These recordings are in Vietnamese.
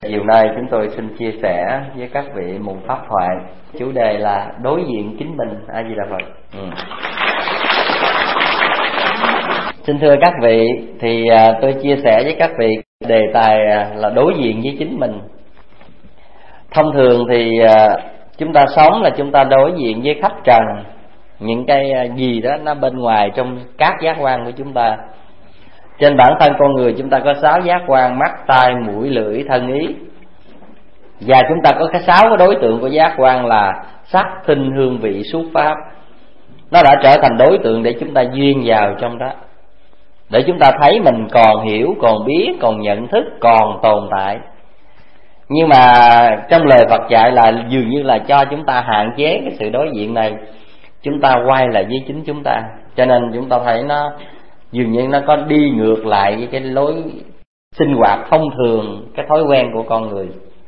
Chiều nay chúng tôi xin chia sẻ với các vị một pháp thoại, chủ đề là đối diện chính mình. A Di Đà Phật. Xin thưa các vị, thì tôi chia sẻ với các vị đề tài là đối diện với chính mình. Thông thường thì chúng ta sống là chúng ta đối diện với khách trần, những cái gì đó nó bên ngoài trong các giác quan của chúng ta. Trên bản thân con người chúng ta có 6 giác quan: mắt, tai, mũi, lưỡi, thân, ý. Và chúng ta có cái 6 cái đối tượng của giác quan là sắc, thinh, hương, vị, xúc, pháp. Nó đã trở thành đối tượng để chúng ta duyên vào trong đó, để chúng ta thấy mình còn hiểu, còn biết, còn nhận thức, còn tồn tại. Nhưng mà trong lời Phật dạy là dường như là cho chúng ta hạn chế cái sự đối diện này, chúng ta quay lại với chính chúng ta. Cho nên chúng ta thấy nó dường như nó có đi ngược lại với cái lối sinh hoạt thông thường, cái thói quen của con người.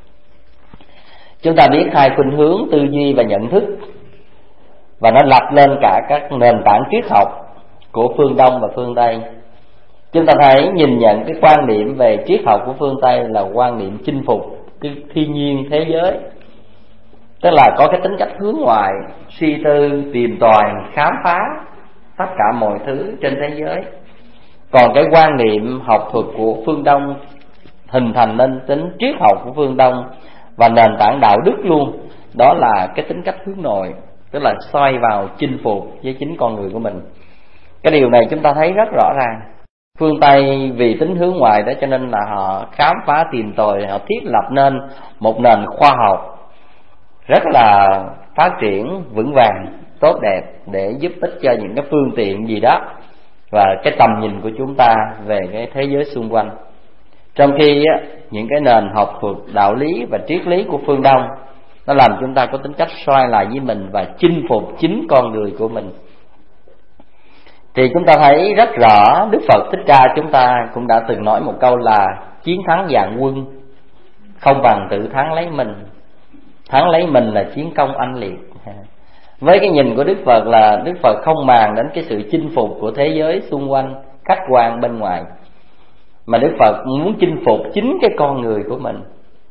Chúng ta biết hai khuynh hướng tư duy và nhận thức, và nó lập lên cả các nền tảng triết học của phương Đông và phương Tây. Chúng ta thấy nhìn nhận cái quan niệm về triết học của phương Tây là quan niệm chinh phục cái thiên nhiên thế giới, tức là có cái tính cách hướng ngoại, suy tư, tìm tòi, khám phá tất cả mọi thứ trên thế giới. Còn cái quan niệm học thuật của phương Đông hình thành nên tính triết học của phương Đông và nền tảng đạo đức luôn, đó là cái tính cách hướng nội, tức là xoay vào chinh phục với chính con người của mình. Cái điều này chúng ta thấy rất rõ ràng. Phương Tây vì tính hướng ngoại đó cho nên là họ khám phá tìm tòi, họ thiết lập nên một nền khoa học rất là phát triển vững vàng, tốt đẹp, để giúp ích cho những cái phương tiện gì đó và cái tầm nhìn của chúng ta về cái thế giới xung quanh. Trong khi những cái nền học thuật, đạo lý và triết lý của phương Đông nó làm chúng ta có tính cách xoay lại với mình và chinh phục chính con người của mình. Thì chúng ta thấy rất rõ Đức Phật Thích Ca chúng ta cũng đã từng nói một câu là chiến thắng vạn quân không bằng tự thắng lấy mình. Thắng lấy mình là chiến công oanh liệt. Với cái nhìn của Đức Phật là Đức Phật không màng đến cái sự chinh phục của thế giới xung quanh, khách quan bên ngoài, mà Đức Phật muốn chinh phục chính cái con người của mình.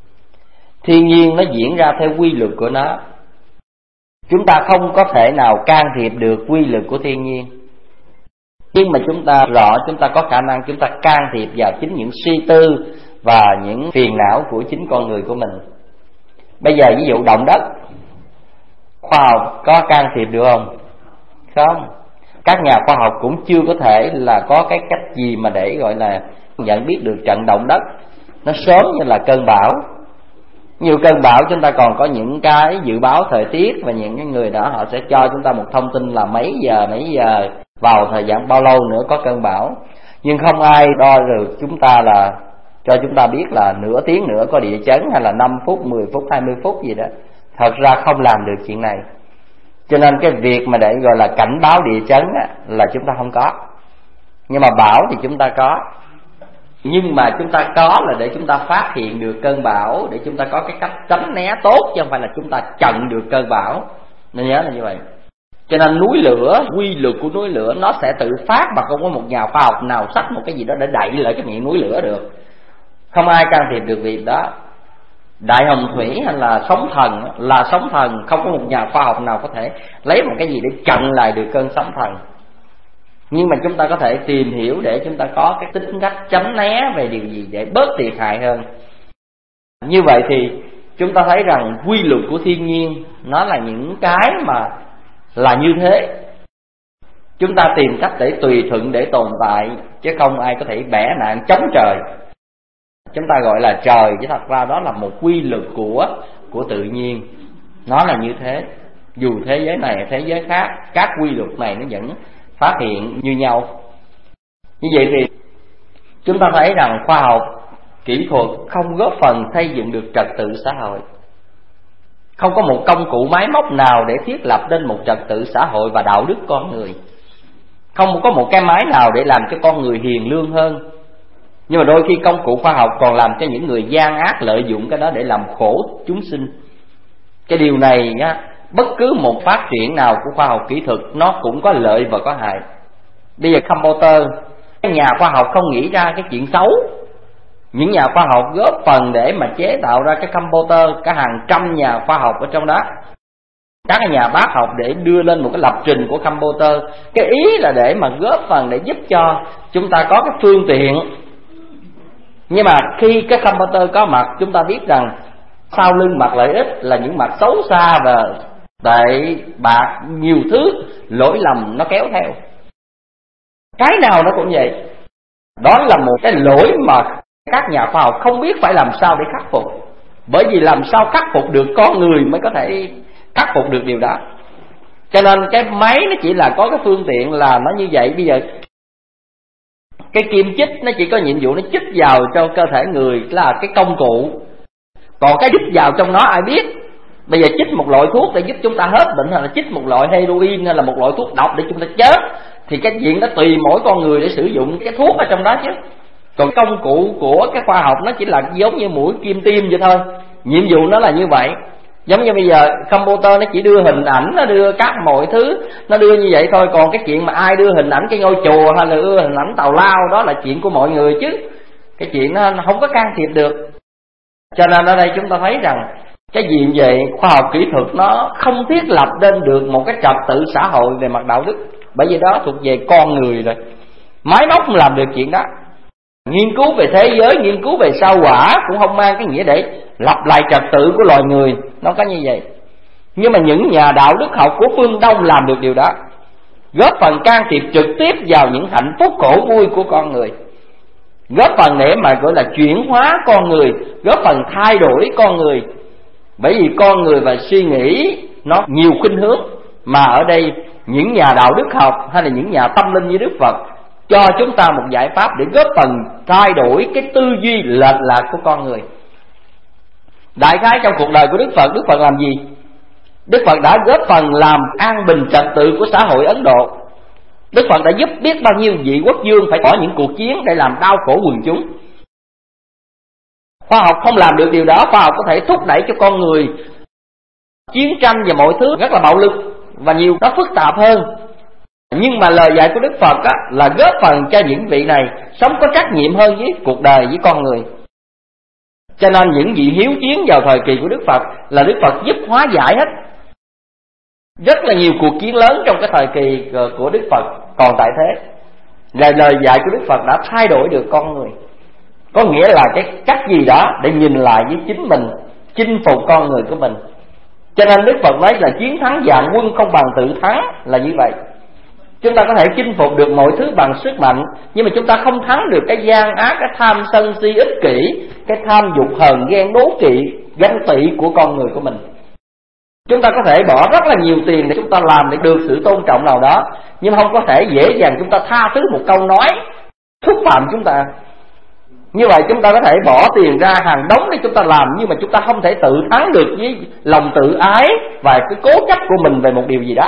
Thiên nhiên nó diễn ra theo quy luật của nó, chúng ta không có thể nào can thiệp được quy luật của thiên nhiên. Nhưng mà chúng ta rõ, chúng ta có khả năng chúng ta can thiệp vào chính những suy tư và những phiền não của chính con người của mình. Bây giờ ví dụ động đất, khoa học có can thiệp được không? Không. Các nhà khoa học cũng chưa có thể là có cái cách gì mà để gọi là nhận biết được trận động đất nó sớm như là cơn bão. Nhiều cơn bão chúng ta còn có những cái dự báo thời tiết, và những cái người đó họ sẽ cho chúng ta một thông tin là mấy giờ vào thời gian bao lâu nữa có cơn bão. Nhưng không ai đo được chúng ta là cho chúng ta biết là nửa tiếng nữa có địa chấn, hay là 5 phút, 10 phút, 20 phút gì đó. Thật ra không làm được chuyện này. Cho nên cái việc mà để gọi là cảnh báo địa chấn là chúng ta không có. Nhưng mà bão thì chúng ta có. Nhưng mà chúng ta có là để chúng ta phát hiện được cơn bão, để chúng ta có cái cách tránh né tốt, chứ không phải là chúng ta chặn được cơn bão. Nên nhớ là như vậy. Cho nên núi lửa, quy luật của núi lửa nó sẽ tự phát, mà không có một nhà khoa học nào xách một cái gì đó để đẩy lại cái miệng núi lửa được. Không ai can thiệp được việc đó. Đại hồng thủy hay là sóng thần là sóng thần, không có một nhà khoa học nào có thể lấy một cái gì để chặn lại được cơn sóng thần. Nhưng mà chúng ta có thể tìm hiểu để chúng ta có cái tính cách tránh né về điều gì để bớt thiệt hại hơn. Như vậy thì chúng ta thấy rằng quy luật của thiên nhiên nó là những cái mà là như thế. Chúng ta tìm cách để tùy thuận để tồn tại, chứ không ai có thể bẻ nạn chống trời. Chúng ta gọi là trời, chứ thật ra đó là một quy luật của tự nhiên. Nó là như thế. Dù thế giới này thế giới khác, các quy luật này nó vẫn phát hiện như nhau. Như vậy thì chúng ta thấy rằng khoa học, kỹ thuật không góp phần xây dựng được trật tự xã hội. Không có một công cụ máy móc nào để thiết lập nên một trật tự xã hội và đạo đức con người. Không có một cái máy nào để làm cho con người hiền lương hơn. Nhưng mà đôi khi công cụ khoa học còn làm cho những người gian ác lợi dụng cái đó để làm khổ chúng sinh. Cái điều này bất cứ một phát triển nào của khoa học kỹ thuật nó cũng có lợi và có hại. Bây giờ computer, cái nhà khoa học không nghĩ ra cái chuyện xấu, Những nhà khoa học góp phần để mà chế tạo ra cái computer, cả hàng trăm nhà khoa học ở trong đó, các nhà bác học để đưa lên một cái lập trình của computer. Cái ý là để mà góp phần để giúp cho chúng ta có cái phương tiện. Nhưng mà khi cái computer có mặt, chúng ta biết rằng sau lưng mặt lợi ích là những mặt xấu xa và tệ bạc, nhiều thứ lỗi lầm nó kéo theo. Cái nào nó cũng vậy. Đó là một cái lỗi mà các nhà khoa học không biết phải làm sao để khắc phục. Bởi vì làm sao khắc phục được, con người mới có thể khắc phục được điều đó. Cho nên cái máy nó chỉ là có cái phương tiện là nó như vậy. Bây giờ cái kim chích nó chỉ có nhiệm vụ nó chích vào cho cơ thể người là cái công cụ. Còn cái chích vào trong nó ai biết. Bây giờ chích một loại thuốc để giúp chúng ta hết bệnh, hay là chích một loại heroin, hay là một loại thuốc độc để chúng ta chết, thì cái chuyện đó tùy mỗi con người để sử dụng cái thuốc ở trong đó chứ. Còn công cụ của cái khoa học nó chỉ là giống như mũi kim tiêm vậy thôi. Nhiệm vụ nó là như vậy. Giống như bây giờ computer nó chỉ đưa hình ảnh, nó đưa các mọi thứ, nó đưa như vậy thôi. Còn cái chuyện mà ai đưa hình ảnh cái ngôi chùa hay là đưa hình ảnh tào lao, đó là chuyện của mọi người chứ. Cái chuyện nó không có can thiệp được. Cho nên ở đây chúng ta thấy rằng cái gì vậy, khoa học kỹ thuật nó không thiết lập nên được một cái trật tự xã hội về mặt đạo đức. Bởi vì đó thuộc về con người rồi. Máy móc không làm được chuyện đó. Nghiên cứu về thế giới, nghiên cứu về sao hỏa cũng không mang cái nghĩa để lập lại trật tự của loài người. Nó có như vậy. Nhưng mà những nhà đạo đức học của phương Đông làm được điều đó, góp phần can thiệp trực tiếp vào những hạnh phúc khổ vui của con người, góp phần để mà gọi là chuyển hóa con người, góp phần thay đổi con người. Bởi vì con người và suy nghĩ nó nhiều khuynh hướng. Mà ở đây những nhà đạo đức học hay là những nhà tâm linh như Đức Phật cho chúng ta một giải pháp để góp phần thay đổi cái tư duy lệch lạc của con người. Đại khái trong cuộc đời của Đức Phật làm gì? Đức Phật đã góp phần làm an bình trật tự của xã hội Ấn Độ. Đức Phật đã giúp biết bao nhiêu vị quốc vương phải có những cuộc chiến để làm đau khổ quần chúng. Khoa học không làm được điều đó. Khoa học có thể thúc đẩy cho con người chiến tranh và mọi thứ rất là bạo lực và nhiều nó phức tạp hơn. Nhưng mà lời dạy của Đức Phật á, là góp phần cho những vị này sống có trách nhiệm hơn với cuộc đời, với con người. Cho nên những vị hiếu chiến vào thời kỳ của Đức Phật là Đức Phật giúp hóa giải hết. Rất là nhiều cuộc chiến lớn trong cái thời kỳ của Đức Phật còn tại thế. Lời dạy của Đức Phật đã thay đổi được con người. Có nghĩa là cái cách gì đó để nhìn lại với chính mình, chinh phục con người của mình. Cho nên Đức Phật nói là chiến thắng vạn quân không bằng tự thắng là như vậy. Chúng ta có thể chinh phục được mọi thứ bằng sức mạnh, nhưng mà chúng ta không thắng được cái gian ác, cái tham sân si ích kỷ, cái tham dục hờn ghen đố kỵ, ganh tị của con người của mình. Chúng ta có thể bỏ rất là nhiều tiền để chúng ta làm để được sự tôn trọng nào đó, nhưng không có thể dễ dàng chúng ta tha thứ một câu nói xúc phạm chúng ta. Như vậy chúng ta có thể bỏ tiền ra hàng đống để chúng ta làm, nhưng mà chúng ta không thể tự thắng được với lòng tự ái và cái cố chấp của mình về một điều gì đó.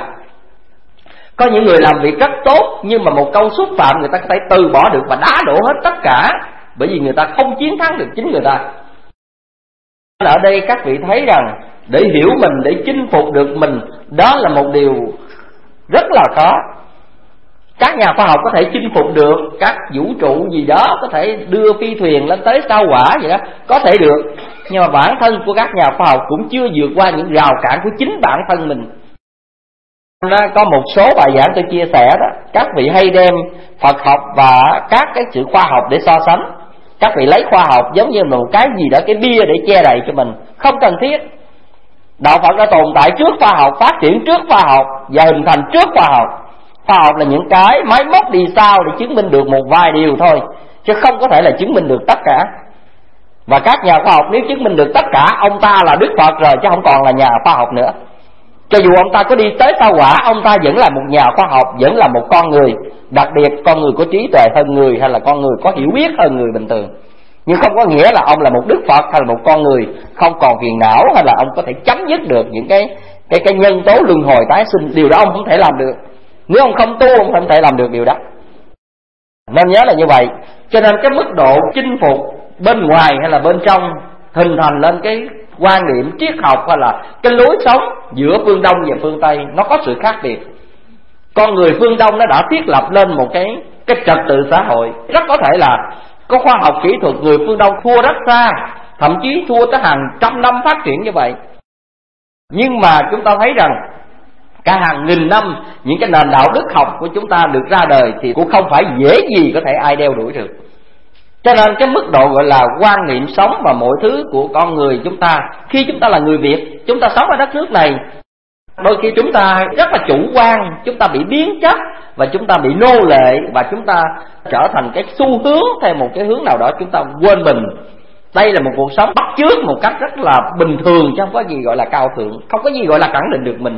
Có những người làm việc rất tốt, nhưng mà một câu xúc phạm người ta có thể từ bỏ được và đá đổ hết tất cả, bởi vì người ta không chiến thắng được chính người ta. Ở đây các vị thấy rằng để hiểu mình, để chinh phục được mình, đó là một điều rất là khó. Các nhà khoa học có thể chinh phục được các vũ trụ gì đó, có thể đưa phi thuyền lên tới sao hỏa gì đó, có thể được. Nhưng mà bản thân của các nhà khoa học cũng chưa vượt qua những rào cản của chính bản thân mình. Có một số bài giảng tôi chia sẻ đó, các vị hay đem Phật học và các cái sự khoa học để so sánh. Các vị lấy khoa học giống như một cái gì đó, cái bia để che đậy cho mình. Không cần thiết. Đạo Phật đã tồn tại trước khoa học, phát triển trước khoa học và hình thành trước khoa học. Khoa học là những cái máy móc đi sau để chứng minh được một vài điều thôi, chứ không có thể là chứng minh được tất cả. Và các nhà khoa học nếu chứng minh được tất cả, ông ta là Đức Phật rồi, chứ không còn là nhà khoa học nữa. Cho dù ông ta có đi tới sao hỏa, ông ta vẫn là một nhà khoa học, vẫn là một con người. Đặc biệt con người có trí tuệ hơn người, hay là con người có hiểu biết hơn người bình thường. Nhưng không có nghĩa là ông là một Đức Phật hay là một con người không còn phiền não, hay là ông có thể chấm dứt được những cái nhân tố luân hồi tái sinh. Điều đó ông không thể làm được. Nếu ông không tu, ông không thể làm được điều đó. Nên nhớ là như vậy. Cho nên cái mức độ chinh phục bên ngoài hay là bên trong hình thành lên cái quan điểm triết học hay là cái lối sống giữa phương Đông và phương Tây nó có sự khác biệt. Con người phương Đông nó đã thiết lập lên một cái trật tự xã hội. Rất có thể là Có khoa học kỹ thuật người phương Đông thua rất xa, thậm chí thua tới hàng trăm năm phát triển như vậy. Nhưng mà chúng ta thấy rằng cả hàng nghìn năm những cái nền đạo đức học của chúng ta được ra đời thì cũng không phải dễ gì có thể ai đeo đuổi được. Cho nên cái mức độ gọi là quan niệm sống và mọi thứ của con người chúng ta, khi chúng ta là người Việt, chúng ta sống ở đất nước này, đôi khi chúng ta rất là chủ quan, chúng ta bị biến chất và chúng ta bị nô lệ, và chúng ta trở thành cái xu hướng theo một cái hướng nào đó, chúng ta quên mình. Đây là một cuộc sống bắt chước một cách rất là bình thường, chứ không có gì gọi là cao thượng, không có gì gọi là khẳng định được mình.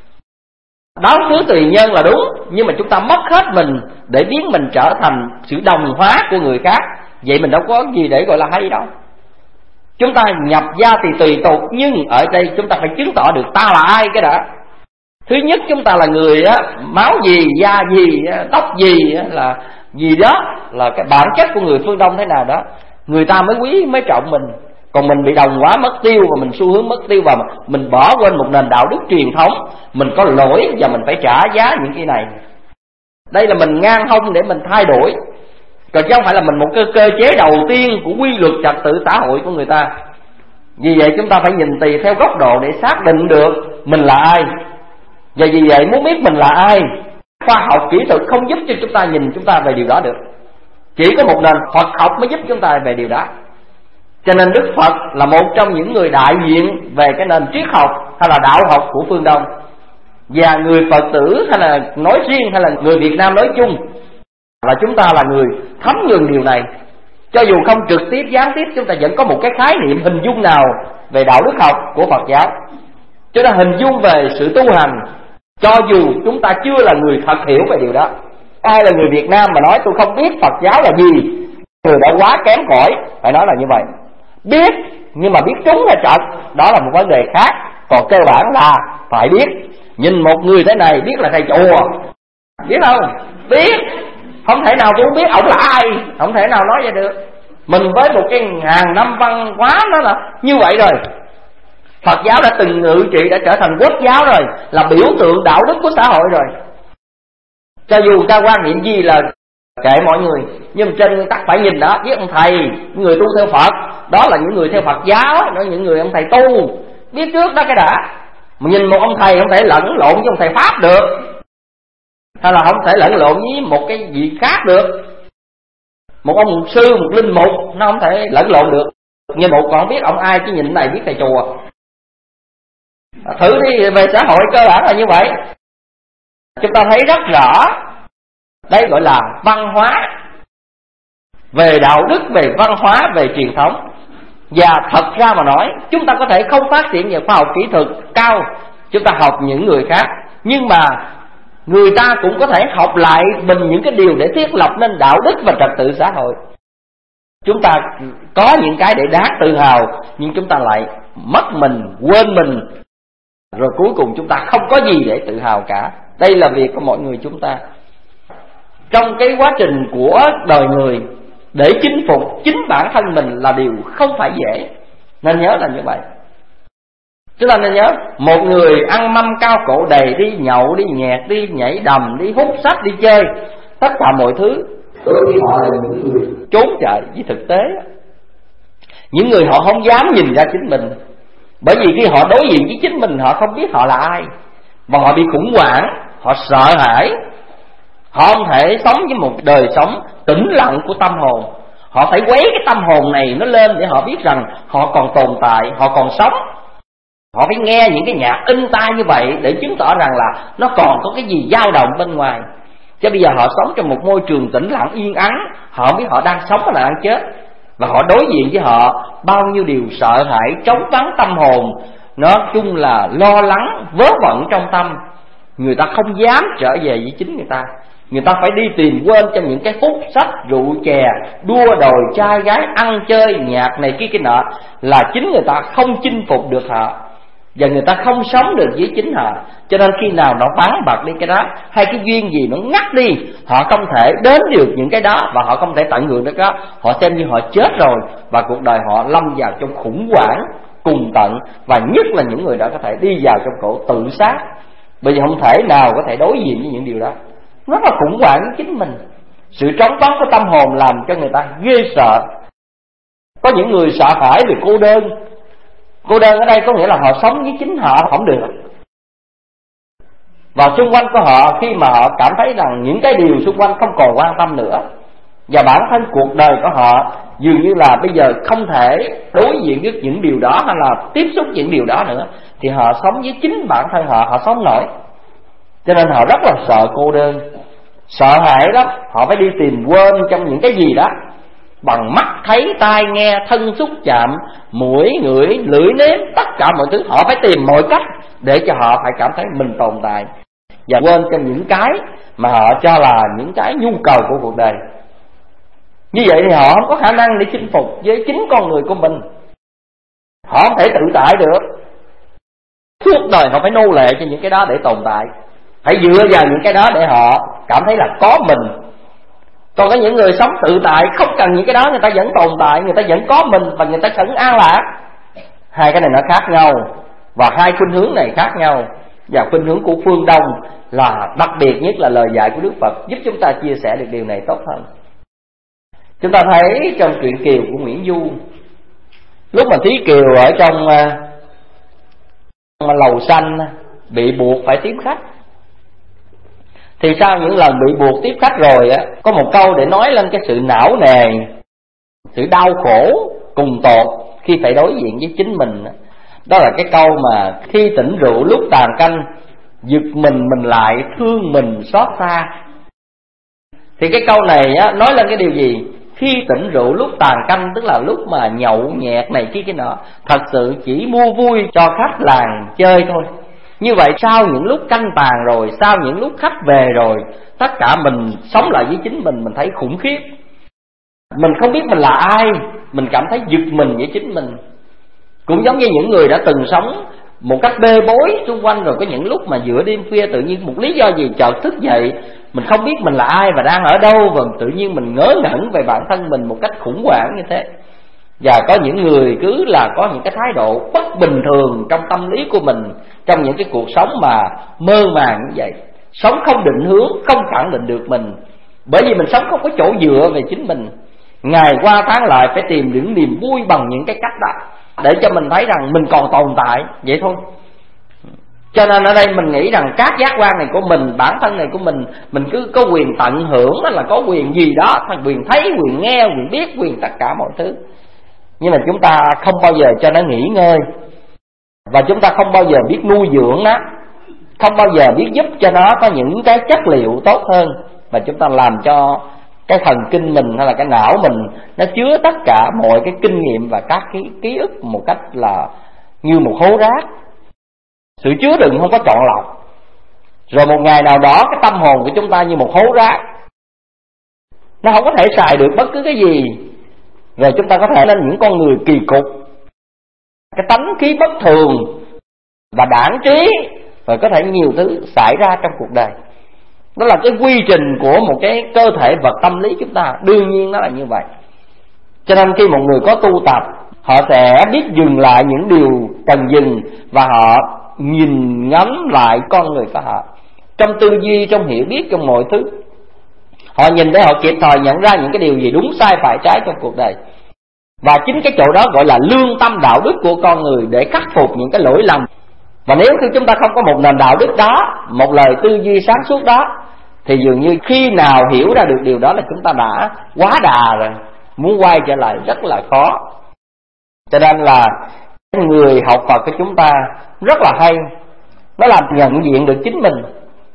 Đó cứ tùy nhân là đúng, nhưng mà chúng ta mất hết mình để biến mình trở thành sự đồng hóa của người khác. Vậy mình đâu có gì để gọi là hay đâu. Chúng ta nhập gia thì tùy tục, nhưng ở đây chúng ta phải chứng tỏ được ta là ai cái đã. Thứ nhất, chúng ta là người á, máu gì, da gì, tóc gì, là gì đó, là cái bản chất của người phương Đông thế nào đó, người ta mới quý mới trọng mình. Còn mình bị đồng hóa mất tiêu, và mình xu hướng mất tiêu, và mình bỏ quên một nền đạo đức truyền thống, mình có lỗi và mình phải trả giá những cái này. Đây là mình ngang hông để mình thay đổi, còn chứ không phải là mình một cơ chế đầu tiên của quy luật trật tự xã hội của người ta. Vì vậy chúng ta phải nhìn tùy theo góc độ để xác định được mình là ai. Và vì vậy muốn biết mình là ai, khoa học kỹ thuật không giúp cho chúng ta nhìn chúng ta về điều đó được. Chỉ có một nền Phật học mới giúp chúng ta về điều đó. Cho nên Đức Phật là một trong những người đại diện về cái nền triết học hay là đạo học của phương Đông. Và người Phật tử hay là nói riêng hay là người Việt Nam nói chung, là chúng ta là người thấm nhuần điều này. Cho dù không trực tiếp gián tiếp, chúng ta vẫn có một cái khái niệm hình dung nào về đạo đức học của Phật giáo. Chúng ta hình dung về sự tu hành, cho dù chúng ta chưa là người thật hiểu về điều đó. Ai là người Việt Nam mà nói tôi không biết Phật giáo là gì, người đã quá kém cỏi. Phải nói là như vậy. Biết, nhưng mà biết trúng hay trật, đó là một vấn đề khác. Còn cơ bản là phải biết. Nhìn một người thế này biết là thầy chùa, biết không? Biết. Không thể nào tôi không biết ổng là ai, không thể nào nói vậy được. Mình với một cái ngàn năm văn hóa đó là như vậy rồi. Phật giáo đã từng ngự trị, đã trở thành quốc giáo rồi, là biểu tượng đạo đức của xã hội rồi. Cho dù ta quan niệm gì là kệ mọi người, nhưng trên nguyên tắc phải nhìn đó. Biết ông thầy, người tu theo Phật, đó là những người theo Phật giáo, đó là những người ông thầy tu. Biết trước đó cái đã. Mà nhìn một ông thầy không thể lẫn lộn với ông thầy Pháp được, hay là không thể lẫn lộn với một cái gì khác được. Một ông mục sư, một linh mục, nó không thể lẫn lộn được. Như một còn biết ông ai, chứ nhìn này biết thầy chùa. Thử đi, về xã hội cơ bản là như vậy. Chúng ta thấy rất rõ, đây gọi là văn hóa, về đạo đức, về văn hóa, về truyền thống. Và thật ra mà nói, chúng ta có thể không phát triển về khoa học kỹ thuật cao, chúng ta học những người khác, nhưng mà người ta cũng có thể học lại mình những cái điều để thiết lập nên đạo đức và trật tự xã hội. Chúng ta có những cái để đáng tự hào, nhưng chúng ta lại mất mình, quên mình, rồi cuối cùng chúng ta không có gì để tự hào cả. Đây là việc của mọi người chúng ta. Trong cái quá trình của đời người, để chinh phục chính bản thân mình là điều không phải dễ. Nên nhớ là như vậy. Chúng ta nên nhớ, một người ăn mâm cao cổ đầy, đi nhậu, đi nhẹt, đi nhảy đầm, đi hút sách, đi chơi, tất cả mọi thứ, họ là những người trốn chạy với thực tế. Những người họ không dám nhìn ra chính mình, bởi vì khi họ đối diện với chính mình, họ không biết họ là ai, và họ bị khủng hoảng, họ sợ hãi. Họ không thể sống với một đời sống tĩnh lặng của tâm hồn. Họ phải quấy cái tâm hồn này nó lên để họ biết rằng họ còn tồn tại, họ còn sống. Họ phải nghe những cái nhạc in tai như vậy để chứng tỏ rằng là nó còn có cái gì dao động bên ngoài. Chứ bây giờ họ sống trong một môi trường tĩnh lặng yên ắng, họ không biết họ đang sống hay là đang chết. Và họ đối diện với họ bao nhiêu điều sợ hãi, trống vắng tâm hồn. Nói chung là lo lắng, vớ vẩn trong tâm. Người ta không dám trở về với chính người ta. Người ta phải đi tìm quên trong những cái hút sách, rượu chè, đua đòi, trai gái, ăn chơi, nhạc này kia cái nọ, là chính người ta không chinh phục được họ, và người ta không sống được với chính họ. Cho nên khi nào nó vắng bật đi cái đó, hay cái duyên gì nó ngắt đi, họ không thể đến được những cái đó, và họ không thể tận hưởng được đó. Họ xem như họ chết rồi, và cuộc đời họ lâm vào trong khủng hoảng cùng tận. Và nhất là những người đó có thể đi vào trong cổ tự sát, bởi vì không thể nào có thể đối diện với những điều đó. Nó là khủng hoảng với chính mình. Sự trống vắng của tâm hồn làm cho người ta ghê sợ. Có những người sợ hãi vì cô đơn. Cô đơn ở đây có nghĩa là họ sống với chính họ không được. Và xung quanh của họ, khi mà họ cảm thấy rằng những cái điều xung quanh không còn quan tâm nữa, và bản thân cuộc đời của họ dường như là bây giờ không thể đối diện với những điều đó hay là tiếp xúc những điều đó nữa, thì họ sống với chính bản thân họ, họ sống nổi. Cho nên họ rất là sợ cô đơn, sợ hãi lắm. Họ phải đi tìm quên trong những cái gì đó, bằng mắt thấy, tai nghe, thân xúc chạm, mũi ngửi, lưỡi nếm, tất cả mọi thứ. Họ phải tìm mọi cách để cho họ phải cảm thấy mình tồn tại, và quên trong những cái mà họ cho là những cái nhu cầu của cuộc đời. Như vậy thì họ không có khả năng để chinh phục với chính con người của mình. Họ không thể tự tại được. Suốt đời họ phải nô lệ cho những cái đó để tồn tại, phải dựa vào những cái đó để họ cảm thấy là có mình. Còn có những người sống tự tại, không cần những cái đó, người ta vẫn tồn tại, người ta vẫn có mình, và người ta vẫn an lạc. Hai cái này nó khác nhau, và hai khuynh hướng này khác nhau. Và khuynh hướng của phương Đông là đặc biệt nhất là lời dạy của Đức Phật giúp chúng ta chia sẻ được điều này tốt hơn. Chúng ta thấy trong truyện Kiều của Nguyễn Du, lúc mà Thí Kiều ở trong lầu xanh bị buộc phải tiếp khách, thì sau những lần bị buộc tiếp khách rồi á, có một câu để nói lên cái sự não nề, sự đau khổ cùng tột khi phải đối diện với chính mình. Đó là cái câu mà khi tỉnh rượu lúc tàn canh, giật mình lại thương mình xót xa. Thì cái câu này á, nói lên cái điều gì? Khi tỉnh rượu lúc tàn canh, tức là lúc mà nhậu nhẹt này kia cái nọ, thật sự chỉ mua vui cho khách làng chơi thôi. Như vậy sau những lúc canh tàn rồi, sau những lúc khách về rồi, tất cả mình sống lại với chính mình thấy khủng khiếp. Mình không biết mình là ai, mình cảm thấy giật mình với chính mình. Cũng giống như những người đã từng sống một cách bê bối xung quanh, rồi có những lúc mà giữa đêm khuya tự nhiên một lý do gì chợt thức dậy, mình không biết mình là ai và đang ở đâu, và tự nhiên mình ngớ ngẩn về bản thân mình một cách khủng hoảng như thế. Và có những người cứ là có những cái thái độ bất bình thường trong tâm lý của mình, trong những cái cuộc sống mà mơ màng như vậy, sống không định hướng, không khẳng định được mình, bởi vì mình sống không có chỗ dựa về chính mình. Ngày qua tháng lại phải tìm những niềm vui bằng những cái cách đó, để cho mình thấy rằng mình còn tồn tại, vậy thôi. Cho nên ở đây mình nghĩ rằng các giác quan này của mình, bản thân này của mình cứ có quyền tận hưởng, là có quyền gì đó, quyền thấy, quyền nghe, quyền biết, quyền tất cả mọi thứ. Nhưng mà chúng ta không bao giờ cho nó nghỉ ngơi, và chúng ta không bao giờ biết nuôi dưỡng nó, không bao giờ biết giúp cho nó có những cái chất liệu tốt hơn, và chúng ta làm cho cái thần kinh mình hay là cái não mình nó chứa tất cả mọi cái kinh nghiệm và các cái ký ức một cách là như một hố rác. Sự chứa đựng không có chọn lọc. Rồi một ngày nào đó cái tâm hồn của chúng ta như một hố rác, nó không có thể xài được bất cứ cái gì. Rồi chúng ta có thể lên những con người kỳ cục, cái tánh khí bất thường và đảng trí, và có thể nhiều thứ xảy ra trong cuộc đời. Đó là cái quy trình của một cái cơ thể vật tâm lý chúng ta, đương nhiên nó là như vậy. Cho nên khi một người có tu tập, họ sẽ biết dừng lại những điều cần dừng, và họ nhìn ngắm lại con người của họ, trong tư duy, trong hiểu biết, trong mọi thứ. Họ nhìn để họ kịp thời nhận ra những cái điều gì đúng sai phải trái trong cuộc đời. Và chính cái chỗ đó gọi là lương tâm đạo đức của con người, để khắc phục những cái lỗi lầm. Và nếu khi chúng ta không có một nền đạo đức đó, một lời tư duy sáng suốt đó, thì dường như khi nào hiểu ra được điều đó là chúng ta đã quá đà rồi, muốn quay trở lại rất là khó. Cho nên là người học Phật của chúng ta rất là hay, nó làm nhận diện được chính mình.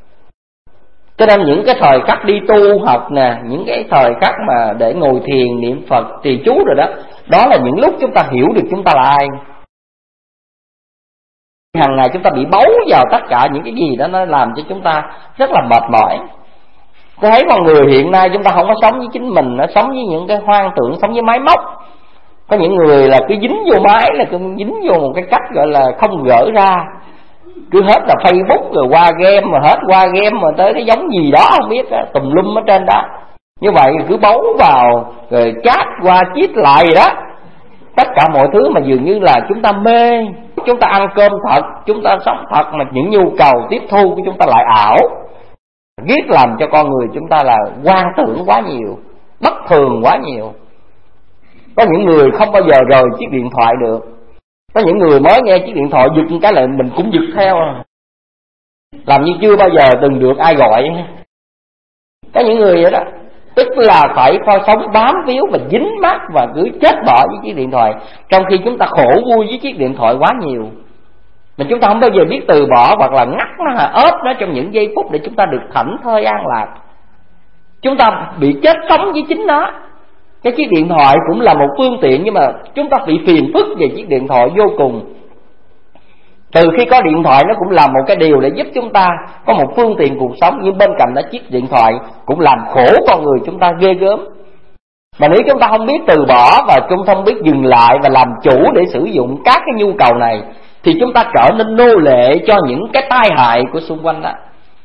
Cho nên những cái thời khắc đi tu học nè, những cái thời khắc mà để ngồi thiền niệm Phật trì chú rồi đó, đó là những lúc chúng ta hiểu được chúng ta là ai. Hàng ngày chúng ta bị bấu vào tất cả những cái gì đó, nó làm cho chúng ta rất là mệt mỏi. Tôi thấy con người hiện nay chúng ta không có sống với chính mình, nó sống với những cái hoang tưởng, sống với máy móc. Có những người là cứ dính vô máy, là cứ dính vô một cái cách gọi là không gỡ ra, cứ hết là Facebook rồi qua game, mà hết qua game mà tới cái giống gì đó không biết, tùm lum ở trên đó. Như vậy cứ bấu vào rồi chat qua chít lại gì đó, tất cả mọi thứ mà dường như là chúng ta mê. Chúng ta ăn cơm thật, chúng ta sống thật, mà những nhu cầu tiếp thu của chúng ta lại ảo. Ghét làm cho con người chúng ta là quan tưởng quá nhiều, bất thường quá nhiều. Có những người không bao giờ rời chiếc điện thoại được. Có những người mới nghe chiếc điện thoại giật cái là mình cũng giật theo, làm như chưa bao giờ từng được ai gọi. Có những người vậy đó, tức là phải sống bám víu và dính mắc và cứ chết bỏ với chiếc điện thoại, trong khi chúng ta khổ vui với chiếc điện thoại quá nhiều. Mà chúng ta không bao giờ biết từ bỏ hoặc là ngắt nó, ốp nó trong những giây phút để chúng ta được thảnh thơi an lạc. Chúng ta bị chết sống với chính nó. Cái chiếc điện thoại cũng là một phương tiện, nhưng mà chúng ta bị phiền phức về chiếc điện thoại vô cùng. Từ khi có điện thoại nó cũng là một cái điều để giúp chúng ta có một phương tiện cuộc sống, nhưng bên cạnh đó chiếc điện thoại cũng làm khổ con người chúng ta ghê gớm. Mà nếu chúng ta không biết từ bỏ và chúng ta không biết dừng lại và làm chủ để sử dụng các cái nhu cầu này, thì chúng ta trở nên nô lệ cho những cái tai hại của xung quanh đó.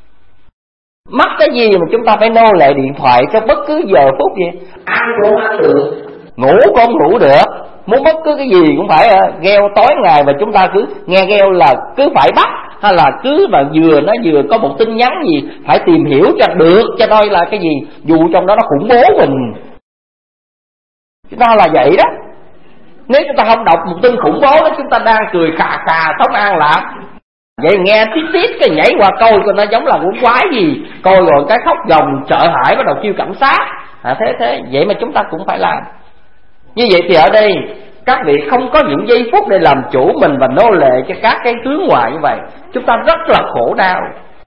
Mắc cái gì mà chúng ta phải nô lệ điện thoại trong bất cứ giờ phút gì? Ăn cũng không ăn được, ngủ cũng không ngủ được, muốn bất cứ cái gì cũng phải gheo tối ngày, và chúng ta cứ nghe gheo là cứ phải bắt, hay là cứ mà vừa có một tin nhắn gì phải tìm hiểu cho được, cho đây là cái gì, dù trong đó nó khủng bố mình. Chúng ta là vậy đó. Nếu chúng ta không đọc một tin khủng bố đó, chúng ta đang cười khà khà sống an lạc. Vậy nghe tít cái nhảy qua coi coi nó giống là quỷ quái gì, coi rồi cái khóc gồng sợ hãi bắt đầu kêu cảnh sát. Thế vậy mà chúng ta cũng phải làm như vậy. Thì ở đây các vị không có những giây phút để làm chủ mình và nô lệ cho các cái hướng ngoại như vậy, chúng ta rất là khổ đau.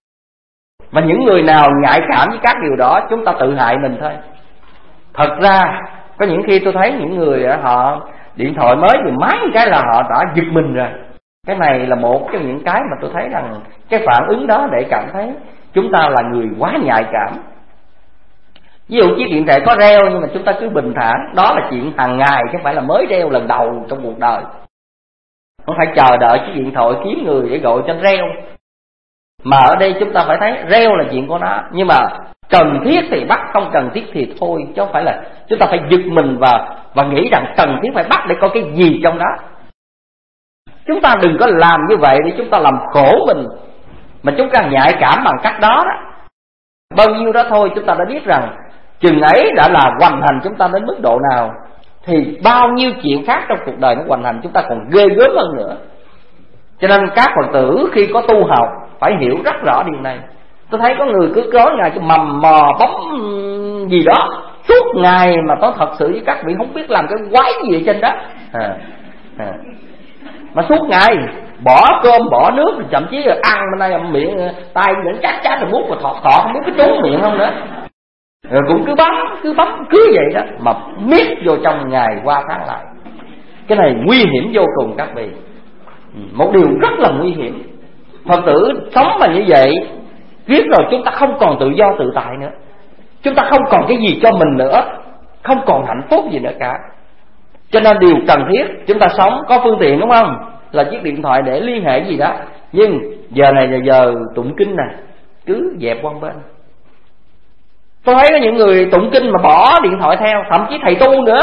Và những người nào nhạy cảm với các điều đó, chúng ta tự hại mình thôi. Thật ra có những khi tôi thấy những người họ điện thoại mới thì máy cái là họ đã giật mình rồi. Cái này là một trong những cái mà tôi thấy rằng cái phản ứng đó để cảm thấy chúng ta là người quá nhạy cảm. Ví dụ chiếc điện thoại có reo nhưng mà chúng ta cứ bình thản, đó là chuyện hàng ngày chứ không phải là mới reo lần đầu trong cuộc đời. Không phải chờ đợi chiếc điện thoại kiếm người để gọi cho reo. Mà ở đây chúng ta phải thấy reo là chuyện của nó, nhưng mà cần thiết thì bắt, không cần thiết thì thôi, chứ không phải là chúng ta phải giật mình và nghĩ rằng cần thiết phải bắt để có cái gì trong đó. Chúng ta đừng có làm như vậy để chúng ta làm khổ mình, mà chúng ta nhạy cảm bằng cách đó đó. Bao nhiêu đó thôi chúng ta đã biết rằng chừng ấy đã là hoành hành chúng ta đến mức độ nào, thì bao nhiêu chuyện khác trong cuộc đời nó hoành hành chúng ta còn ghê gớm hơn nữa. Cho nên các Phật tử khi có tu học phải hiểu rất rõ điều này. Tôi thấy có người cứ tối ngày cứ mầm mò bấm gì đó suốt ngày, mà tôi thật sự với các vị không biết làm cái quái gì ở trên đó. Mà suốt ngày bỏ cơm bỏ nước, thậm chí là ăn bên đây miệng tay vẫn chát rồi mút và thọt không biết cái trốn miệng không nữa. Rồi cũng cứ bấm cứ vậy đó, mà miết vô trong ngày qua tháng lại. Cái này nguy hiểm vô cùng các vị, một điều rất là nguy hiểm. Phật tử sống mà như vậy, biết rồi chúng ta không còn tự do tự tại nữa, chúng ta không còn cái gì cho mình nữa, không còn hạnh phúc gì nữa cả. Cho nên điều cần thiết chúng ta sống có phương tiện, đúng không, là chiếc điện thoại để liên hệ gì đó, nhưng giờ này là giờ tụng kinh nè, cứ dẹp qua bên. Tôi thấy có những người tụng kinh mà bỏ điện thoại theo, thậm chí thầy tu nữa,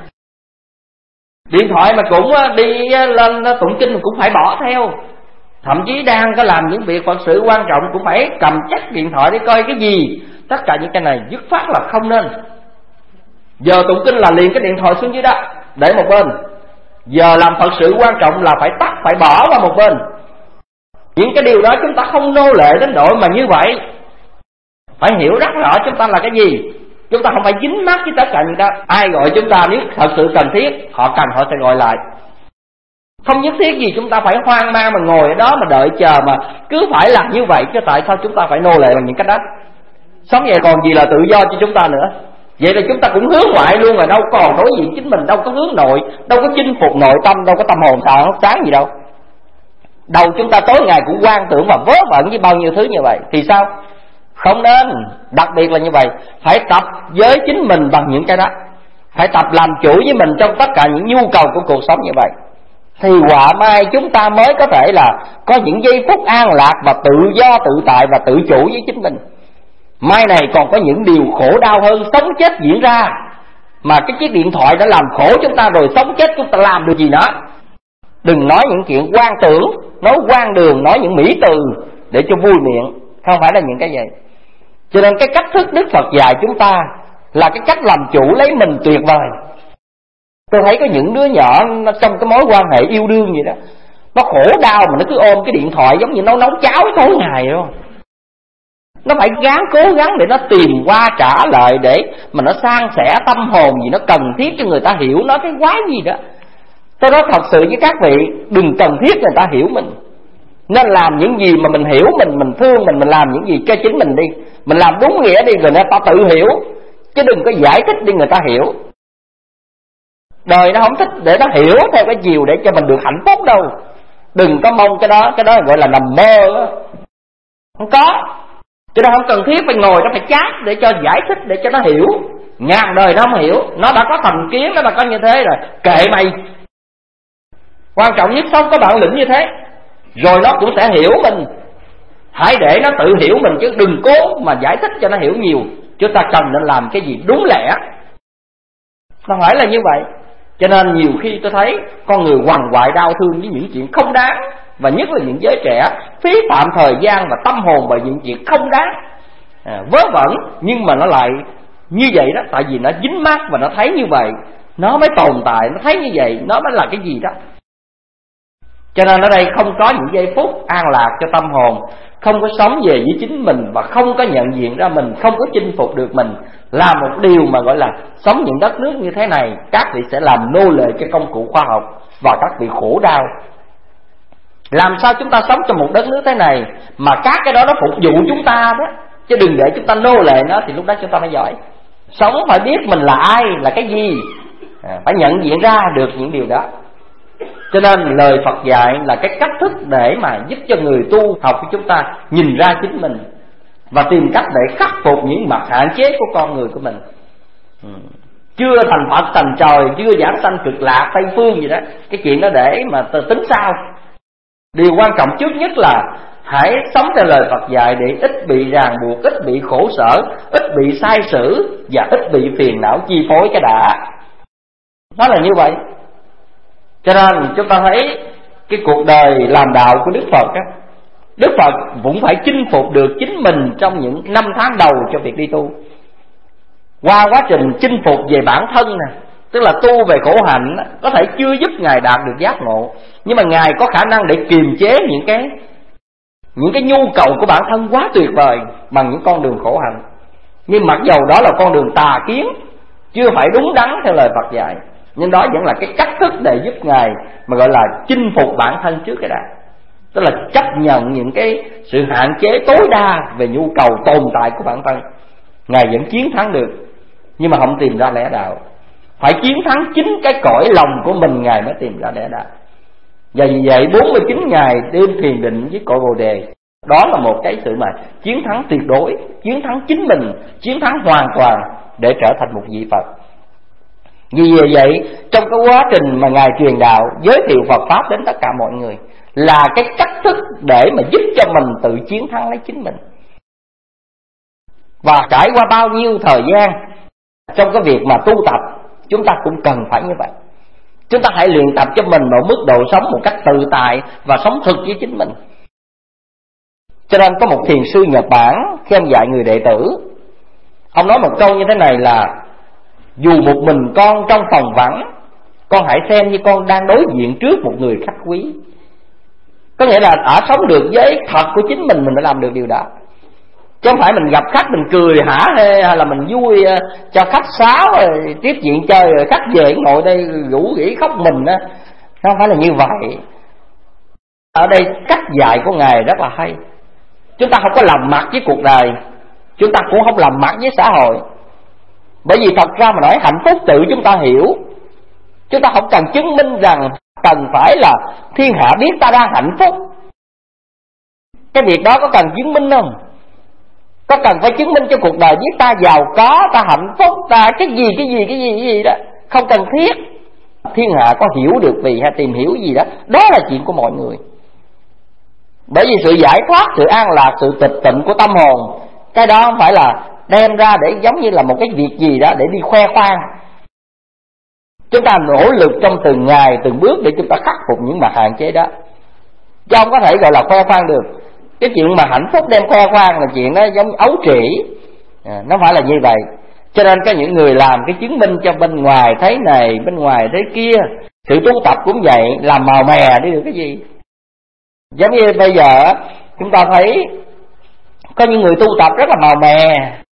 điện thoại mà cũng đi lên tụng kinh cũng phải bỏ theo. Thậm chí đang có làm những việc Phật sự quan trọng cũng phải cầm chắc điện thoại để coi cái gì. Tất cả những cái này dứt khoát là không nên. Giờ tụng kinh là liền cái điện thoại xuống dưới đó, để một bên. Giờ làm Phật sự quan trọng là phải tắt, phải bỏ qua một bên. Những cái điều đó chúng ta không nô lệ đến độ mà như vậy. Phải hiểu rất rõ chúng ta là cái gì. Chúng ta không phải dính mắc với tất cả những đó. Ai gọi chúng ta nếu thật sự cần thiết, họ cần họ sẽ gọi lại. Không nhất thiết gì chúng ta phải hoang mang mà ngồi ở đó mà đợi chờ, mà cứ phải làm như vậy. Chứ tại sao chúng ta phải nô lệ bằng những cách đó? Sống vậy còn gì là tự do cho chúng ta nữa. Vậy là chúng ta cũng hướng ngoại luôn rồi, đâu còn đối diện chính mình, đâu có hướng nội, đâu có chinh phục nội tâm, đâu có tâm hồn sáng gì đâu. Đầu chúng ta tối ngày cũng quan tưởng và vớ vẩn với bao nhiêu thứ như vậy. Thì sao? Không nên. Đặc biệt là như vậy, phải tập với chính mình bằng những cái đó. Phải tập làm chủ với mình trong tất cả những nhu cầu của cuộc sống như vậy, thì quả mai chúng ta mới có thể là có những giây phút an lạc và tự do tự tại và tự chủ với chính mình. Mai này còn có những điều khổ đau hơn sống chết diễn ra, mà cái chiếc điện thoại đã làm khổ chúng ta rồi, sống chết chúng ta làm được gì nữa. Đừng nói những chuyện quan tưởng, nói quan đường, nói những mỹ từ để cho vui miệng, không phải là những cái vậy. Cho nên cái cách thức Đức Phật dạy chúng ta là cái cách làm chủ lấy mình tuyệt vời. Tôi thấy có những đứa nhỏ nó trong cái mối quan hệ yêu đương vậy đó, nó khổ đau mà nó cứ ôm cái điện thoại giống như nó nấu cháo tối ngày đó. Nó phải cố gắng để nó tìm qua trả lời, để mà nó san sẻ tâm hồn gì, nó cần thiết cho người ta hiểu nó cái quái gì đó. Tôi nói thật sự với các vị, đừng cần thiết người ta hiểu mình. Nên làm những gì mà mình hiểu mình thương mình làm những gì cho chính mình đi. Mình làm đúng nghĩa đi rồi người ta tự hiểu, chứ đừng có giải thích đi người ta hiểu. Đời nó không thích để nó hiểu theo cái chiều để cho mình được hạnh phúc đâu. Đừng có mong cái đó gọi là nằm mơ đó. Không có. Cho nên không cần thiết phải ngồi nó phải chát để cho giải thích, để cho nó hiểu. Ngàn đời nó không hiểu. Nó đã có thành kiến, nó đã có như thế rồi, kệ mày. Quan trọng nhất sống có bản lĩnh như thế, rồi nó cũng sẽ hiểu mình. Hãy để nó tự hiểu mình, chứ đừng cố mà giải thích cho nó hiểu nhiều. Chúng ta cần nên làm cái gì đúng lẽ. Nó phải là như vậy. Cho nên nhiều khi tôi thấy con người quằn quại đau thương với những chuyện không đáng. Và nhất là những giới trẻ phí phạm thời gian và tâm hồn bởi những chuyện không đáng, vớ vẩn. Nhưng mà nó lại như vậy đó, tại vì nó dính mát và nó thấy như vậy, nó mới tồn tại. Nó thấy như vậy, nó mới là cái gì đó. Cho nên ở đây không có những giây phút an lạc cho tâm hồn, không có sống về với chính mình, và không có nhận diện ra mình, không có chinh phục được mình, là một điều mà gọi là sống những đất nước như thế này, các vị sẽ làm nô lệ cho công cụ khoa học và các vị khổ đau. Làm sao chúng ta sống trong một đất nước thế này mà các cái đó nó phục vụ chúng ta đó, chứ đừng để chúng ta nô lệ nó, thì lúc đó chúng ta mới giỏi. Sống phải biết mình là ai, là cái gì, phải nhận diện ra được những điều đó. Cho nên lời Phật dạy là cái cách thức để mà giúp cho người tu học của chúng ta nhìn ra chính mình và tìm cách để khắc phục những mặt hạn chế của con người của mình. Chưa thành Phật thành trời, chưa giảng sanh cực lạc Tây phương gì đó, cái chuyện đó để mà tính sao. Điều quan trọng trước nhất là hãy sống theo lời Phật dạy để ít bị ràng buộc, ít bị khổ sở, ít bị sai sử và ít bị phiền não chi phối cái đã. Nó là như vậy. Cho nên chúng ta thấy cái cuộc đời làm đạo của Đức Phật á, Đức Phật cũng phải chinh phục được chính mình trong những năm tháng đầu cho việc đi tu. Qua quá trình chinh phục về bản thân nè, tức là tu về khổ hạnh, có thể chưa giúp Ngài đạt được giác ngộ, nhưng mà Ngài có khả năng để kiềm chế những cái nhu cầu của bản thân quá tuyệt vời bằng những con đường khổ hạnh. Nhưng mặc dầu đó là con đường tà kiến, chưa phải đúng đắn theo lời Phật dạy, nhưng đó vẫn là cái cách thức để giúp Ngài mà gọi là chinh phục bản thân trước cái đã. Tức là chấp nhận những cái sự hạn chế tối đa về nhu cầu tồn tại của bản thân. Ngài vẫn chiến thắng được, nhưng mà không tìm ra lẽ đạo. Phải chiến thắng chính cái cõi lòng của mình, Ngài mới tìm ra lẽ đạo. Và vì vậy 49 ngày đêm thiền định với cội Bồ Đề, đó là một cái sự mà chiến thắng tuyệt đối, chiến thắng chính mình, chiến thắng hoàn toàn để trở thành một vị Phật. Vì vậy trong cái quá trình mà Ngài truyền đạo, giới thiệu Phật Pháp đến tất cả mọi người, là cái cách thức để mà giúp cho mình tự chiến thắng lấy chính mình. Và trải qua bao nhiêu thời gian trong cái việc mà tu tập, chúng ta cũng cần phải như vậy. Chúng ta hãy luyện tập cho mình một mức độ sống một cách tự tại và sống thực với chính mình. Cho nên có một thiền sư Nhật Bản khi ông dạy người đệ tử, ông nói một câu như thế này là: dù một mình con trong phòng vắng, con hãy xem như con đang đối diện trước một người khách quý. Có nghĩa là ở sống được với thật của chính mình phải làm được điều đó. Chứ không phải mình gặp khách mình cười hả hê, hay là mình vui cho khách sáo rồi tiếp chuyện chơi, rồi khách về ngồi đây rủ rỉ khóc mình á. Nó không phải là như vậy. Ở đây cách dạy của Ngài rất là hay. Chúng ta không có làm mặt với cuộc đời, chúng ta cũng không làm mặt với xã hội. Bởi vì thật ra mà nói hạnh phúc tự chúng ta hiểu. Chúng ta không cần chứng minh rằng cần phải là thiên hạ biết ta đang hạnh phúc. Cái việc đó có cần chứng minh không? Có cần phải chứng minh cho cuộc đời biết ta giàu có, ta hạnh phúc, ta cái gì đó. Không cần thiết. Thiên hạ có hiểu được vì hay tìm hiểu gì đó, đó là chuyện của mọi người. Bởi vì sự giải thoát, sự an lạc, sự tịch tịnh của tâm hồn, cái đó không phải là đem ra để giống như là một cái việc gì đó để đi khoe khoang. Chúng ta nỗ lực trong từng ngày, từng bước để chúng ta khắc phục những mặt hạn chế đó, chứ không có thể gọi là khoe khoang được. Cái chuyện mà hạnh phúc đem khoe khoang là chuyện đó giống ấu trĩ. Nó phải là như vậy. Cho nên có những người làm cái chứng minh cho bên ngoài thấy này, bên ngoài thấy kia. Sự tu tập cũng vậy, làm màu mè đi được cái gì. Giống như bây giờ chúng ta thấy có những người tu tập rất là màu mè,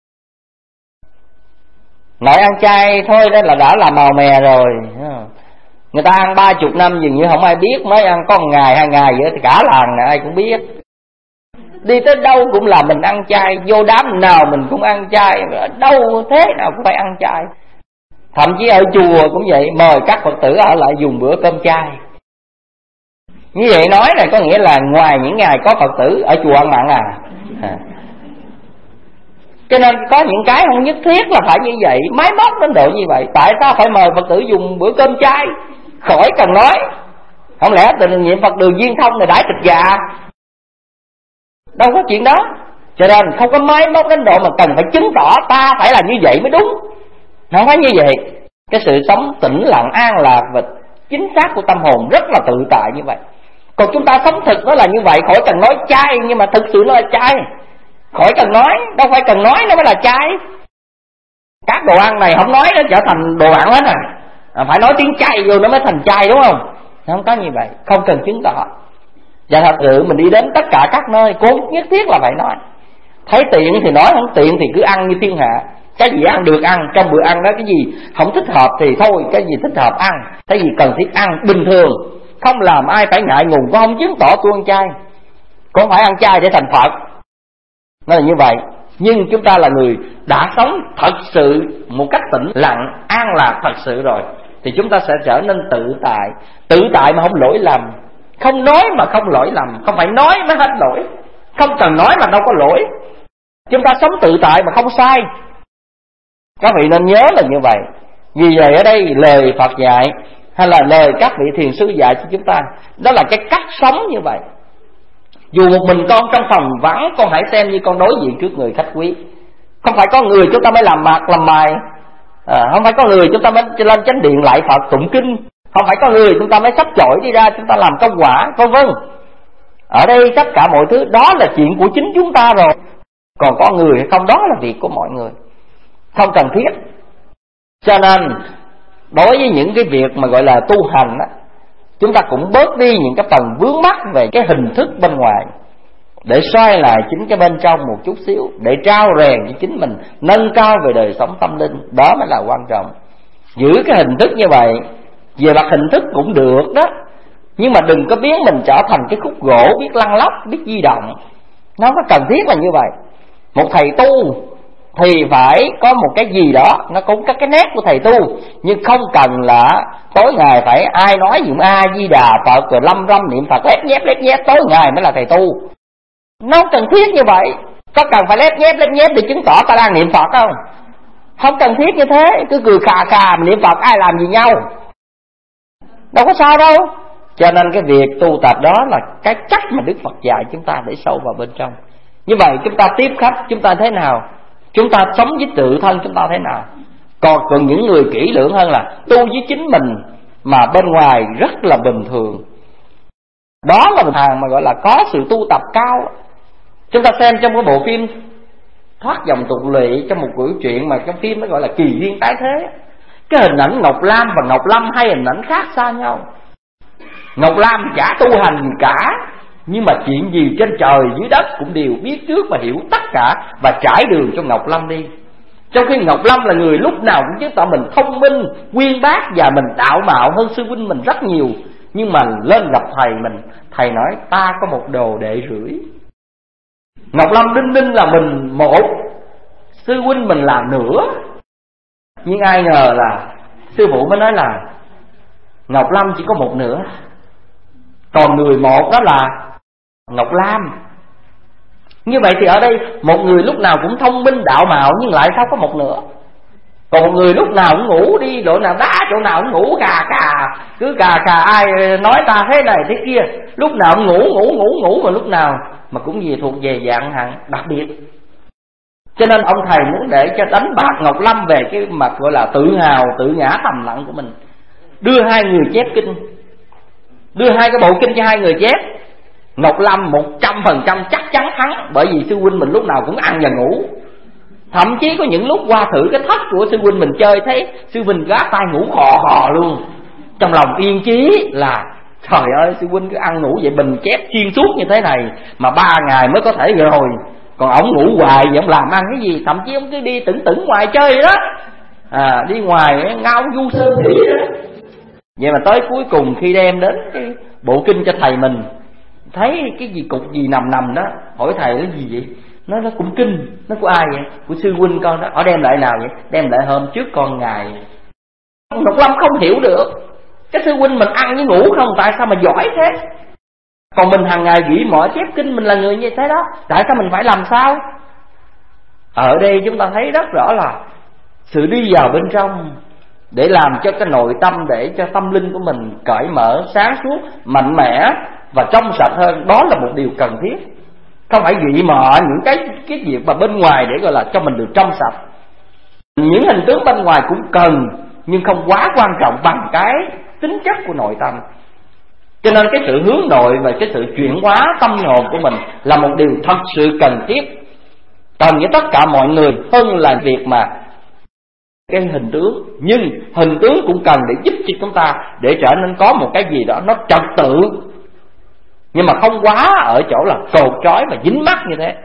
nội ăn chay thôi đó là đã là màu mè rồi. Người ta ăn 30 năm dường như không ai biết, mới ăn có 1 ngày 2 ngày vậy thì cả làng này ai cũng biết. Đi tới đâu cũng là mình ăn chay, vô đám nào mình cũng ăn chay, ở đâu thế nào cũng phải ăn chay. Thậm chí ở chùa cũng vậy, mời các Phật tử ở lại dùng bữa cơm chay. Như vậy nói này có nghĩa là ngoài những ngày có Phật tử ở chùa ăn mặn Cho nên có những cái không nhất thiết là phải như vậy, máy móc đến độ như vậy. Tại sao phải mời Phật tử dùng bữa cơm chay? Khỏi cần nói. Không lẽ từ niệm Phật đường Duyên Thông này đãi thịt gà? Đâu có chuyện đó. Cho nên không có máy móc đến độ mà cần phải chứng tỏ ta phải là như vậy mới đúng. Không phải như vậy. Cái sự sống tĩnh lặng an lạc và chính xác của tâm hồn rất là tự tại như vậy. Còn chúng ta sống thực nó là như vậy, khỏi cần nói chay, nhưng mà thực sự nó là chay. Khỏi cần nói, đâu phải cần nói nó mới là chay. Các đồ ăn này không nói nó trở thành đồ ăn hết phải nói tiếng chay vô nó mới thành chay, đúng không? Không có như vậy, không cần chứng tỏ. Và thật sự mình đi đến tất cả các nơi cũng nhất thiết là phải nói. Thấy tiện thì nói, không tiện thì cứ ăn như thiên hạ. Cái gì ăn được ăn, trong bữa ăn đó cái gì không thích hợp thì thôi, cái gì thích hợp ăn, cái gì cần thiết ăn bình thường, không làm ai phải ngại ngùng. Con không chứng tỏ tôi ăn chay, con phải ăn chay để thành Phật. Nó là như vậy. Nhưng chúng ta là người đã sống thật sự một cách tĩnh lặng an lạc thật sự rồi, thì chúng ta sẽ trở nên tự tại. Tự tại mà không lỗi lầm, không nói mà không lỗi lầm. Không phải nói mới hết lỗi, không cần nói mà đâu có lỗi. Chúng ta sống tự tại mà không sai. Các vị nên nhớ là như vậy. Vì vậy ở đây lời Phật dạy hay là lời các vị thiền sư dạy cho chúng ta, đó là cái cách sống như vậy. Dù một mình con trong phòng vắng, con hãy xem như con đối diện trước người khách quý. Không phải có người chúng ta mới làm mặt làm mày, không phải có người chúng ta mới lên chánh điện lại Phật tụng kinh, không phải có người chúng ta mới xách chổi đi ra chúng ta làm công quả, vân vân. Ở đây tất cả mọi thứ đó là chuyện của chính chúng ta rồi. Còn có người hay không đó là việc của mọi người, không cần thiết. Cho nên đối với những cái việc mà gọi là tu hành đó, chúng ta cũng bớt đi những cái phần vướng mắc về cái hình thức bên ngoài, để xoay lại chính cái bên trong một chút xíu, để trao rèn cho chính mình, nâng cao về đời sống tâm linh. Đó mới là quan trọng. Giữ cái hình thức như vậy, về mặt hình thức cũng được đó, nhưng mà đừng có biến mình trở thành cái khúc gỗ biết lăn lóc, biết di động. Nó có cần thiết là như vậy. Một thầy tu thì phải có một cái gì đó, nó cũng có cái nét của thầy tu, nhưng không cần là tối ngày phải ai nói gì A Di Đà Phật rồi lâm râm niệm Phật lép nhép tối ngày mới là thầy tu. Nó không cần thiết như vậy. Có cần phải lép nhép để chứng tỏ ta đang niệm Phật không? Không cần thiết như thế. Cứ cười khà khà mà niệm Phật ai làm gì nhau, đâu có sao đâu. Cho nên cái việc tu tập đó là cái cách mà Đức Phật dạy chúng ta để sâu vào bên trong. Như vậy chúng ta tiếp khách chúng ta thế nào, chúng ta sống với tự thân chúng ta thế nào. Còn những người kỹ lưỡng hơn là tu với chính mình mà bên ngoài rất là bình thường. Đó là một hàng mà gọi là có sự tu tập cao. Chúng ta xem trong cái bộ phim Thoát Dòng Tục Lụy, trong một câu chuyện mà trong phim nó gọi là Kỳ Duyên Tái Thế, cái hình ảnh Ngọc Lam và Ngọc Lâm hai hình ảnh khác xa nhau. Ngọc Lam chả tu hành gì cả, nhưng mà chuyện gì trên trời dưới đất cũng đều biết trước và hiểu tất cả, và trải đường cho Ngọc Lâm đi. Trong khi Ngọc Lâm là người lúc nào cũng chứng tỏ mình thông minh, uyên bác và mình đạo mạo hơn sư huynh mình rất nhiều. Nhưng mà lên gặp thầy mình, thầy nói ta có một đồ đệ rưỡi. Ngọc Lâm đinh là mình một, sư huynh mình là nửa. Nhưng ai ngờ là sư phụ mới nói là Ngọc Lâm chỉ có một nửa, còn người một đó là Ngọc Lam. Như vậy thì ở đây một người lúc nào cũng thông minh đạo mạo, nhưng lại sao có một nửa. Còn một người lúc nào cũng ngủ đi, chỗ nào đá chỗ nào cũng ngủ cà cà, cứ cà cà ai nói ta thế này thế kia, lúc nào cũng ngủ mà lúc nào mà cũng thuộc về dạng hạng đặc biệt. Cho nên ông thầy muốn để cho đánh bạc Ngọc Lâm về cái mặt gọi là tự hào, tự ngã thầm lặng của mình, đưa hai người chép kinh, đưa hai cái bộ kinh cho hai người chép. Ngọc Lâm 100% chắc chắn thắng, bởi vì sư huynh mình lúc nào cũng ăn và ngủ. Thậm chí có những lúc qua thử cái thất của sư huynh mình chơi, thấy sư huynh gác tay ngủ khò khò luôn, trong lòng yên chí là trời ơi, sư huynh cứ ăn ngủ vậy bình chép xuyên suốt như thế này mà 3 ngày mới có thể rồi, còn ổng ngủ hoài vậy ổng làm ăn cái gì. Thậm chí ổng cứ đi tửng ngoài chơi vậy đó, đi ngoài ngao du sơn thủy đó. Vậy mà tới cuối cùng khi đem đến cái bộ kinh cho thầy mình, thấy cái gì cục gì nằm đó, hỏi thầy nó gì vậy, nó cũng kinh. Nó của ai vậy? Của sư huynh con đó. Họ đem lại nào vậy? Đem lại hôm trước con ngày. Ngọc Lâm không hiểu được, cái sư huynh mình ăn với ngủ không, tại sao mà giỏi thế? Còn mình hàng ngày ghi mỏ chép kinh, mình là người như thế đó, tại sao mình phải làm sao? Ở đây chúng ta thấy rất rõ là sự đi vào bên trong để làm cho cái nội tâm, để cho tâm linh của mình cởi mở, sáng suốt, mạnh mẽ và trong sạch hơn, đó là một điều cần thiết. Không phải ghi mọ những cái việc mà bên ngoài để gọi là cho mình được trong sạch. Những hình tướng bên ngoài cũng cần, nhưng không quá quan trọng bằng cái tính chất của nội tâm. Cho nên cái sự hướng nội và cái sự chuyển hóa tâm hồn của mình là một điều thật sự cần thiết, cần với tất cả mọi người, hơn là việc mà cái hình tướng. Nhưng hình tướng cũng cần để giúp cho chúng ta để trở nên có một cái gì đó nó trật tự, nhưng mà không quá ở chỗ là cột trói và dính mắc như thế.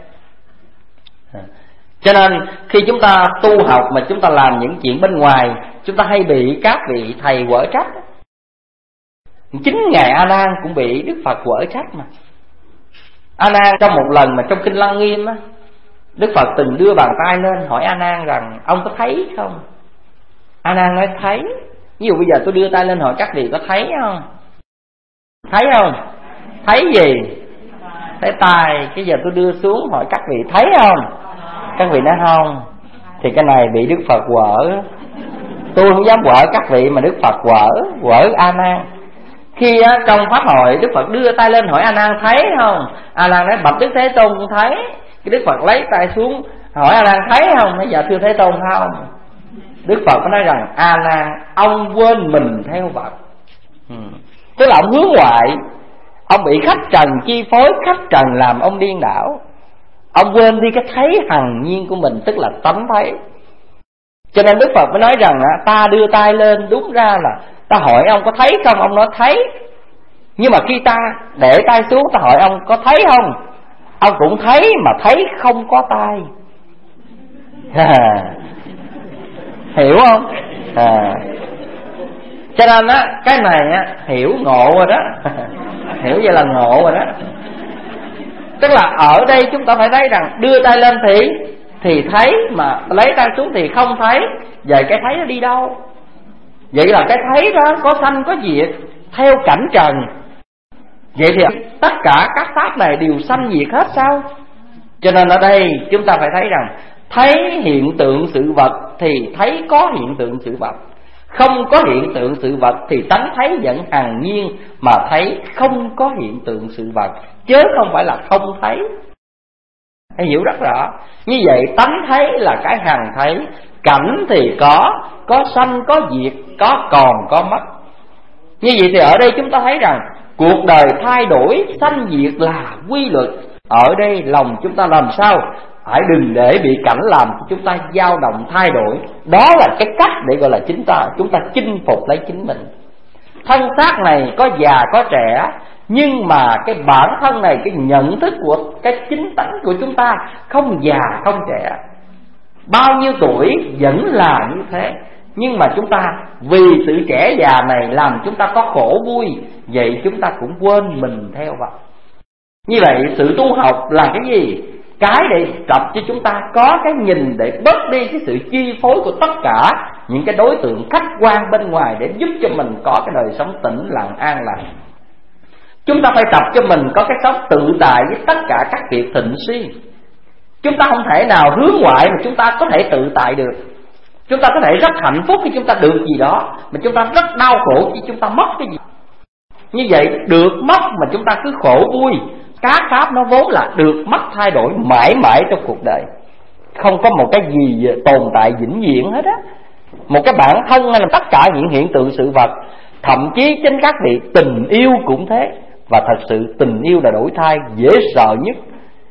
Cho nên khi chúng ta tu học mà chúng ta làm những chuyện bên ngoài, chúng ta hay bị các vị thầy quở trách. Chính Ngài A Nan cũng bị Đức Phật quở trách mà. A Nan trong một lần mà trong kinh Lăng Nghiêm á, Đức Phật từng đưa bàn tay lên hỏi A Nan rằng ông có thấy không? A Nan nói thấy. Ví dụ bây giờ tôi đưa tay lên hỏi các vị có thấy không? Thấy không? Thấy gì? Thấy tai. Cái giờ tôi đưa xuống hỏi các vị thấy không? Các vị nói không. Thì cái này bị Đức Phật quở. Tôi không dám quở các vị mà Đức Phật quở A Nan. Khi trong pháp hội Đức Phật đưa tay lên hỏi A Nan thấy không? A Nan nói bạch Đức Thế Tôn cũng thấy. Cái Đức Phật lấy tay xuống hỏi A Nan thấy không? Nói dạ thưa Thế Tôn không. Đức Phật có nói rằng A Nan, ông quên mình theo Phật. Tức là ông hướng ngoại, ông bị khách trần chi phối, khách trần làm ông điên đảo. Ông quên đi cái thấy hằng nhiên của mình, tức là tánh thấy. Cho nên Đức Phật mới nói rằng ta đưa tay lên, đúng ra là ta hỏi ông có thấy không, ông nói thấy. Nhưng mà khi ta để tay xuống, ta hỏi ông có thấy không, ông cũng thấy mà thấy không có tay. Hiểu không? Cho nên cái này hiểu ngộ rồi đó. Hiểu vậy là ngộ rồi đó. Tức là ở đây chúng ta phải thấy rằng đưa tay lên thì thấy, mà lấy tay xuống thì không thấy. Vậy cái thấy nó đi đâu? Vậy là cái thấy đó có sanh có diệt theo cảnh trần. Vậy thì tất cả các pháp này đều sanh diệt hết sao? Cho nên ở đây chúng ta phải thấy rằng thấy hiện tượng sự vật thì thấy có hiện tượng sự vật, không có hiện tượng sự vật thì tánh thấy vẫn hằng nhiên, mà thấy không có hiện tượng sự vật, chứ không phải là không thấy. Hãy hiểu rất rõ. Như vậy tánh thấy là cái hằng thấy. Cảnh thì có sanh có diệt, có còn có mất. Như vậy thì ở đây chúng ta thấy rằng cuộc đời thay đổi, sanh diệt là quy luật. Ở đây lòng chúng ta làm sao phải đừng để bị cảnh làm cho chúng ta dao động thay đổi. Đó là cái cách để gọi là chúng ta chinh phục lấy chính mình. Thân xác này có già có trẻ, nhưng mà cái bản thân này, cái nhận thức của cái chính tánh của chúng ta không già không trẻ. Bao nhiêu tuổi vẫn là như thế. Nhưng mà chúng ta vì sự trẻ già này làm chúng ta có khổ vui, vậy chúng ta cũng quên mình theo Phật. Như vậy sự tu học là cái gì? Cái để tập cho chúng ta có cái nhìn để bớt đi cái sự chi phối của tất cả những cái đối tượng khách quan bên ngoài, để giúp cho mình có cái đời sống tĩnh lặng an lành. Chúng ta phải tập cho mình có cái sống tự tại với tất cả các việc thịnh suy. Chúng ta không thể nào hướng ngoại mà chúng ta có thể tự tại được. Chúng ta có thể rất hạnh phúc khi chúng ta được gì đó, mà chúng ta rất đau khổ khi chúng ta mất cái gì. Như vậy được mất mà chúng ta cứ khổ vui. Các pháp nó vốn là được mất thay đổi mãi mãi trong cuộc đời, không có một cái gì tồn tại vĩnh viễn hết á. Một cái bản thân hay là tất cả những hiện tượng sự vật, thậm chí chính các vị tình yêu cũng thế. Và thật sự tình yêu là đổi thay dễ sợ nhất.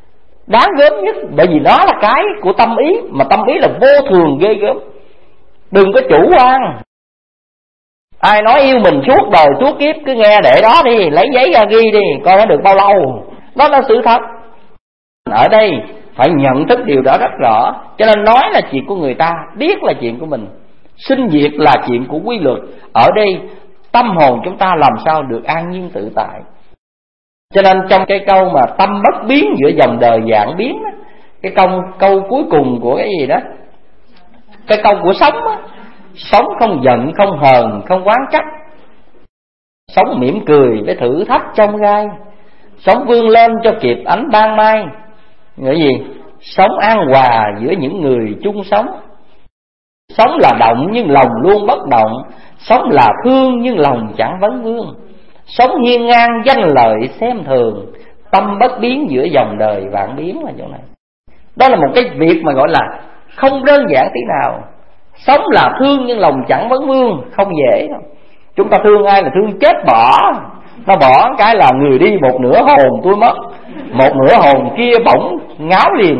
đáng gớm nhất, bởi vì nó là cái của tâm ý, mà tâm ý là vô thường ghê gớm. Đừng có chủ quan. Ai nói yêu mình suốt đời suốt kiếp, cứ nghe để đó đi, lấy giấy ra ghi đi, coi nó được bao lâu. Đó là sự thật. Ở đây phải nhận thức điều đó rất rõ. Cho nên nói là chuyện của người ta, biết là chuyện của mình, sinh diệt là chuyện của quy luật. Ở đây tâm hồn chúng ta làm sao được an nhiên tự tại. Cho nên trong cái câu mà tâm bất biến giữa dòng đời vạn biến đó, cái câu cuối cùng của cái gì đó, cái câu của sống đó, sống không giận, không hờn, không oán trách, sống mỉm cười với thử thách trong gai, sống vươn lên cho kịp ánh ban mai. Nghĩa gì? Sống an hòa giữa những người chung sống. Sống là động nhưng lòng luôn bất động, sống là thương nhưng lòng chẳng vấn vương, sống hiên ngang danh lợi xem thường, tâm bất biến giữa dòng đời vạn biến là chỗ này. Đó là một cái việc mà gọi là không đơn giản tí nào. Sống là thương nhưng lòng chẳng vấn vương, không dễ đâu. Chúng ta thương ai là thương chết bỏ. Nó bỏ cái là người đi một nửa hồn tôi mất, một nửa hồn kia bỗng ngáo liền.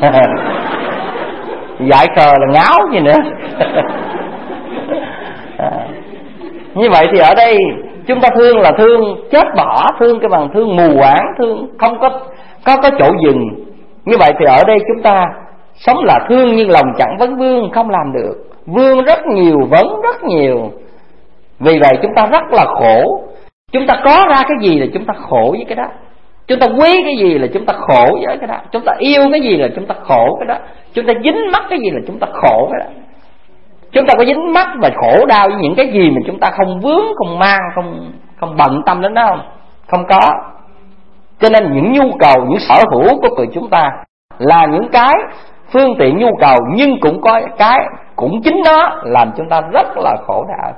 Dại khờ là ngáo gì nữa. Như vậy thì ở đây chúng ta thương là thương chết bỏ, thương cái bằng thương mù quáng, thương không có chỗ dừng. Như vậy thì ở đây chúng ta sống là thương nhưng lòng chẳng vấn vương, không làm được. Vương rất nhiều, vấn rất nhiều. Vì vậy chúng ta rất là khổ. Chúng ta có ra cái gì là chúng ta khổ với cái đó. Chúng ta quý cái gì là chúng ta khổ với cái đó. Chúng ta yêu cái gì là chúng ta khổ cái đó. Chúng ta dính mắc cái gì là chúng ta khổ cái đó. Chúng ta có dính mắc và khổ đau với những cái gì mà chúng ta không vướng, không mang, không bận tâm đến đó không? Không có. Cho nên những nhu cầu, những sở hữu của người chúng ta là những cái phương tiện nhu cầu, nhưng cũng có cái, cũng chính nó làm chúng ta rất là khổ đau.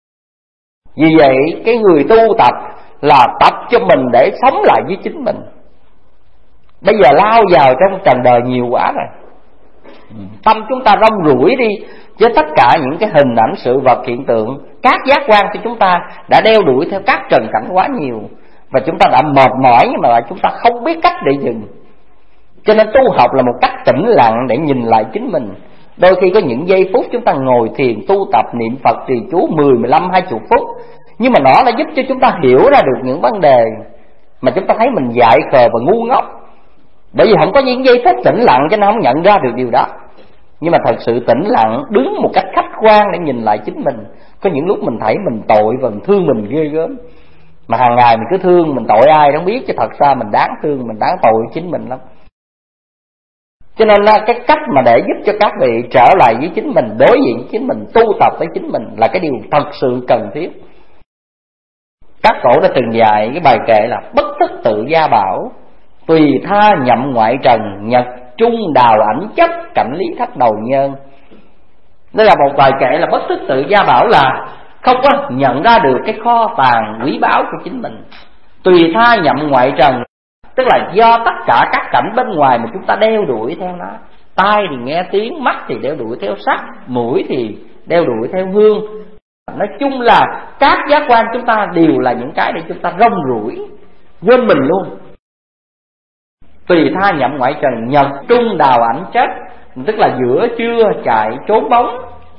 Vì vậy cái người tu tập là tập cho mình để sống lại với chính mình. Bây giờ lao vào trong trần đời nhiều quá rồi, tâm chúng ta rong ruổi đi với tất cả những cái hình ảnh sự vật hiện tượng, các giác quan của chúng ta đã đeo đuổi theo các trần cảnh quá nhiều, và chúng ta đã mệt mỏi, nhưng mà chúng ta không biết cách để dừng. Cho nên tu học là một cách tĩnh lặng để nhìn lại chính mình. Đôi khi có những giây phút chúng ta ngồi thiền tu tập niệm Phật trì chú 10, 15, 20 phút, nhưng mà nó đã giúp cho chúng ta hiểu ra được những vấn đề mà chúng ta thấy mình dại khờ và ngu ngốc. Bởi vì không có những giây phút tĩnh lặng cho nên không nhận ra được điều đó. Nhưng mà thật sự tĩnh lặng, đứng một cách khách quan để nhìn lại chính mình. Có những lúc mình thấy mình tội và mình thương mình ghê gớm, mà hàng ngày mình cứ thương mình tội ai không biết, chứ thật ra mình đáng thương, mình đáng tội chính mình lắm. Cho nên là cái cách mà để giúp cho các vị trở lại với chính mình, đối diện với chính mình, tu tập với chính mình là cái điều thật sự cần thiết. Các cổ đã từng dạy cái bài kệ là bất thức tự gia bảo, tùy tha nhậm ngoại trần, nhật trung đào ảnh chấp, cảnh lý thách đầu nhân. Đây là một bài kệ là bất thức tự gia bảo, là không có nhận ra được cái kho tàng quý báu của chính mình. Tùy tha nhậm ngoại trần, tức là do tất cả các cảnh bên ngoài mà chúng ta đeo đuổi theo nó. Tai thì nghe tiếng, mắt thì đeo đuổi theo sắc, mũi thì đeo đuổi theo hương. Nói chung là các giác quan chúng ta đều là những cái để chúng ta rong ruổi, quên mình luôn. Tùy tha nhậm ngoại trần, nhật trung đào ảnh chết, tức là giữa trưa chạy trốn bóng,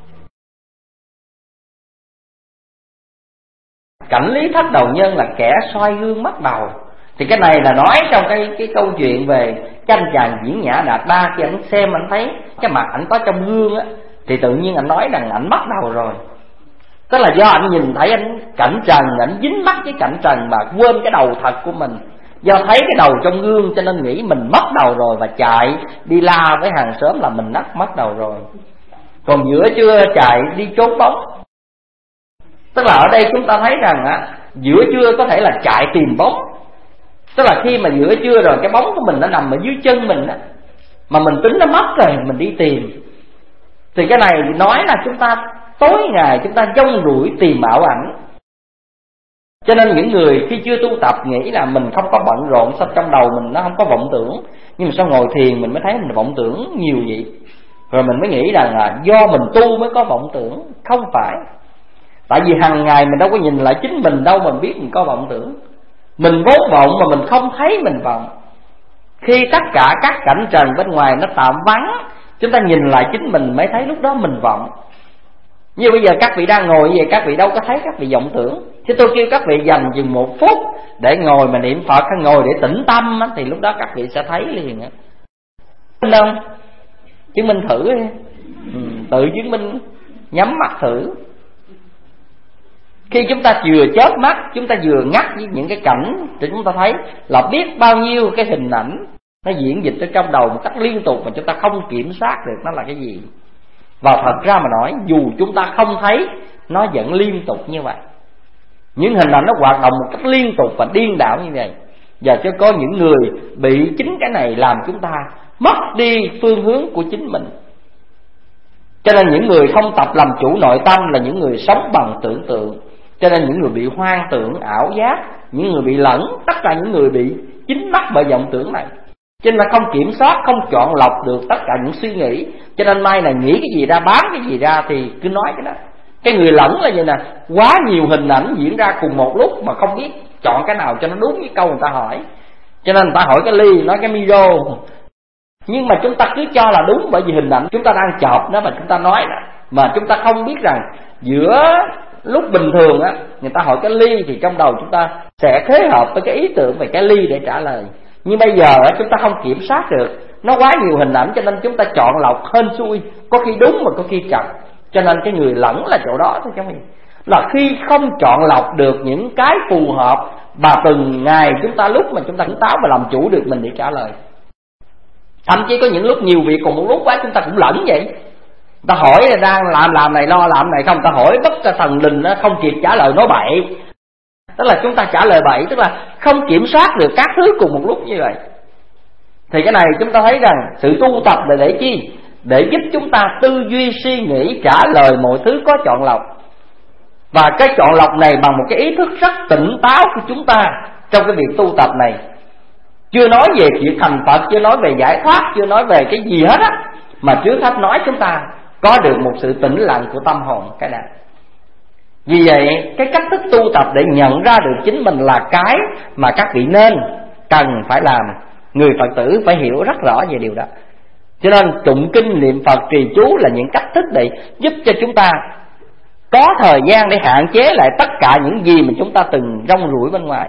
cảnh lý thách đầu nhân là kẻ soi gương mắt đầu. Thì cái này là nói trong cái câu chuyện về cái anh chàng Diễn Nhã Đạt Đa, khi anh xem anh thấy cái mặt anh có trong gương á, thì tự nhiên anh nói rằng anh mất đầu rồi. Tức là do anh nhìn thấy anh cảnh trần, anh dính mắc với cảnh trần mà quên cái đầu thật của mình. Do thấy cái đầu trong gương cho nên nghĩ mình mất đầu rồi, và chạy đi la với hàng xóm là mình mất đầu rồi. Còn giữa trưa chạy đi trốn bóng, tức là ở đây chúng ta thấy rằng á, giữa trưa có thể là chạy tìm bóng. Tức là khi mà giữa trưa rồi cái bóng của mình nó nằm ở dưới chân mình á, mà mình tính nó mất rồi mình đi tìm. Thì cái này nói là chúng ta tối ngày chúng ta dông rủi tìm ảo ảnh. Cho nên những người khi chưa tu tập nghĩ là mình không có bận rộn, sao trong đầu mình nó không có vọng tưởng. Nhưng mà sau ngồi thiền mình mới thấy mình vọng tưởng nhiều vậy. Rồi mình mới nghĩ rằng là do mình tu mới có vọng tưởng. Không phải. Tại vì hàng ngày mình đâu có nhìn lại chính mình đâu mà biết mình có vọng tưởng. Mình vốn vọng mà mình không thấy mình vọng. Khi tất cả các cảnh trần bên ngoài nó tạm vắng, chúng ta nhìn lại chính mình mới thấy lúc đó mình vọng. Như bây giờ các vị đang ngồi như vậy, các vị đâu có thấy các vị vọng tưởng. Chứ tôi kêu các vị dành chừng 1 phút để ngồi mà niệm Phật, hay ngồi để tĩnh tâm, thì lúc đó các vị sẽ thấy liền. Tin không? Chứng minh thử đi. Tự chứng minh, nhắm mắt thử. Khi chúng ta vừa chớp mắt, chúng ta vừa ngắt với những cái cảnh thì chúng ta thấy là biết bao nhiêu cái hình ảnh nó diễn dịch ở trong đầu một cách liên tục mà chúng ta không kiểm soát được nó là cái gì. Và thật ra mà nói, dù chúng ta không thấy, nó vẫn liên tục như vậy. Những hình ảnh nó hoạt động một cách liên tục và điên đảo như vậy. Và cho có những người bị chính cái này làm chúng ta mất đi phương hướng của chính mình. Cho nên những người không tập làm chủ nội tâm là những người sống bằng tưởng tượng. Cho nên những người bị hoang tưởng, ảo giác, những người bị lẫn, tất cả những người bị chính mắc bởi vọng tưởng này. Cho nên là không kiểm soát, không chọn lọc được tất cả những suy nghĩ. Cho nên mai này nghĩ cái gì ra, bám cái gì ra thì cứ nói cái đó. Cái người lẫn là vậy nè, quá nhiều hình ảnh diễn ra cùng một lúc mà không biết chọn cái nào cho nó đúng với câu người ta hỏi. Cho nên người ta hỏi cái ly, nói cái micro. Nhưng mà chúng ta cứ cho là đúng, bởi vì hình ảnh chúng ta đang chọc nó mà chúng ta nói đó. Mà chúng ta không biết rằng giữa lúc bình thường á, người ta hỏi cái ly thì trong đầu chúng ta sẽ phối hợp với cái ý tưởng về cái ly để trả lời. Nhưng bây giờ á, chúng ta không kiểm soát được, nó quá nhiều hình ảnh cho nên chúng ta chọn lọc hên xui, có khi đúng mà có khi chậm. Cho nên cái người lẫn là chỗ đó thôi, trong mình là khi không chọn lọc được những cái phù hợp mà từng ngày chúng ta lúc mà chúng ta tỉnh táo và làm chủ được mình để trả lời. Thậm chí có những lúc nhiều việc cùng một lúc quá chúng ta cũng lẫn vậy. Ta hỏi là đang làm này, lo làm này không, ta hỏi bất cả thần linh nó không kịp trả lời, nói bậy. Tức là chúng ta trả lời bậy, tức là không kiểm soát được các thứ cùng một lúc như vậy. Thì cái này chúng ta thấy rằng sự tu tập là để chi? Để giúp chúng ta tư duy suy nghĩ, trả lời mọi thứ có chọn lọc. Và cái chọn lọc này bằng một cái ý thức rất tỉnh táo của chúng ta trong cái việc tu tập này. Chưa nói về chuyện thành Phật, chưa nói về giải thoát, chưa nói về cái gì hết á, mà trước hết nói chúng ta có được một sự tĩnh lặng của tâm hồn cái này. Vì vậy cái cách thức tu tập để nhận ra được chính mình là cái mà các vị nên cần phải làm. Người Phật tử phải hiểu rất rõ về điều đó. Cho nên tụng kinh, niệm Phật, trì chú là những cách thức để giúp cho chúng ta có thời gian để hạn chế lại tất cả những gì mà chúng ta từng rong ruổi bên ngoài.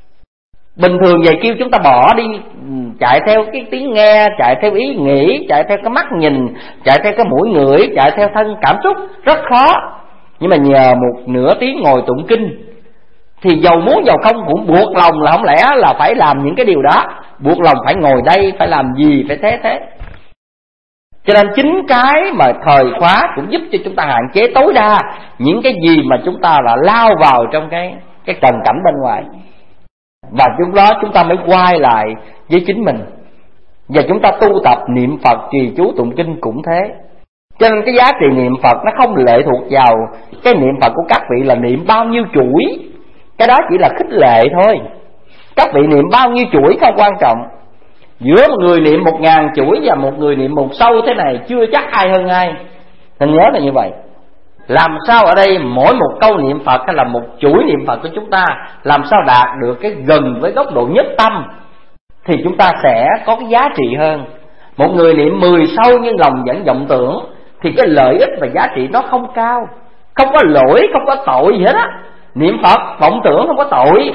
Bình thường vậy kêu chúng ta bỏ đi, chạy theo cái tiếng nghe, chạy theo ý nghĩ, chạy theo cái mắt nhìn, chạy theo cái mũi ngửi, chạy theo thân cảm xúc, rất khó. Nhưng mà nhờ một nửa tiếng ngồi tụng kinh thì dầu muốn dầu không cũng buộc lòng là không lẽ là phải làm những cái điều đó, buộc lòng phải ngồi đây, phải làm gì, phải thế. Cho nên chính cái mà thời khóa cũng giúp cho chúng ta hạn chế tối đa những cái gì mà chúng ta là lao vào trong cái trần cảnh bên ngoài. Và lúc đó chúng ta mới quay lại với chính mình. Và chúng ta tu tập niệm Phật, trì chú, tụng kinh cũng thế. Cho nên cái giá trị niệm Phật nó không lệ thuộc vào cái niệm Phật của các vị là niệm bao nhiêu chuỗi. Cái đó chỉ là khích lệ thôi. Các vị niệm bao nhiêu chuỗi không quan trọng. Giữa một người niệm 1000 chuỗi và một người niệm một sâu thế này chưa chắc ai hơn ai. Nên nhớ là như vậy. Làm sao ở đây mỗi một câu niệm Phật hay là một chuỗi niệm Phật của chúng ta làm sao đạt được cái gần với góc độ nhất tâm thì chúng ta sẽ có cái giá trị hơn. Một người niệm 10 sâu nhưng lòng vẫn vọng tưởng thì cái lợi ích và giá trị nó không cao, không có lỗi, không có tội gì hết á. Niệm Phật vọng tưởng không có tội.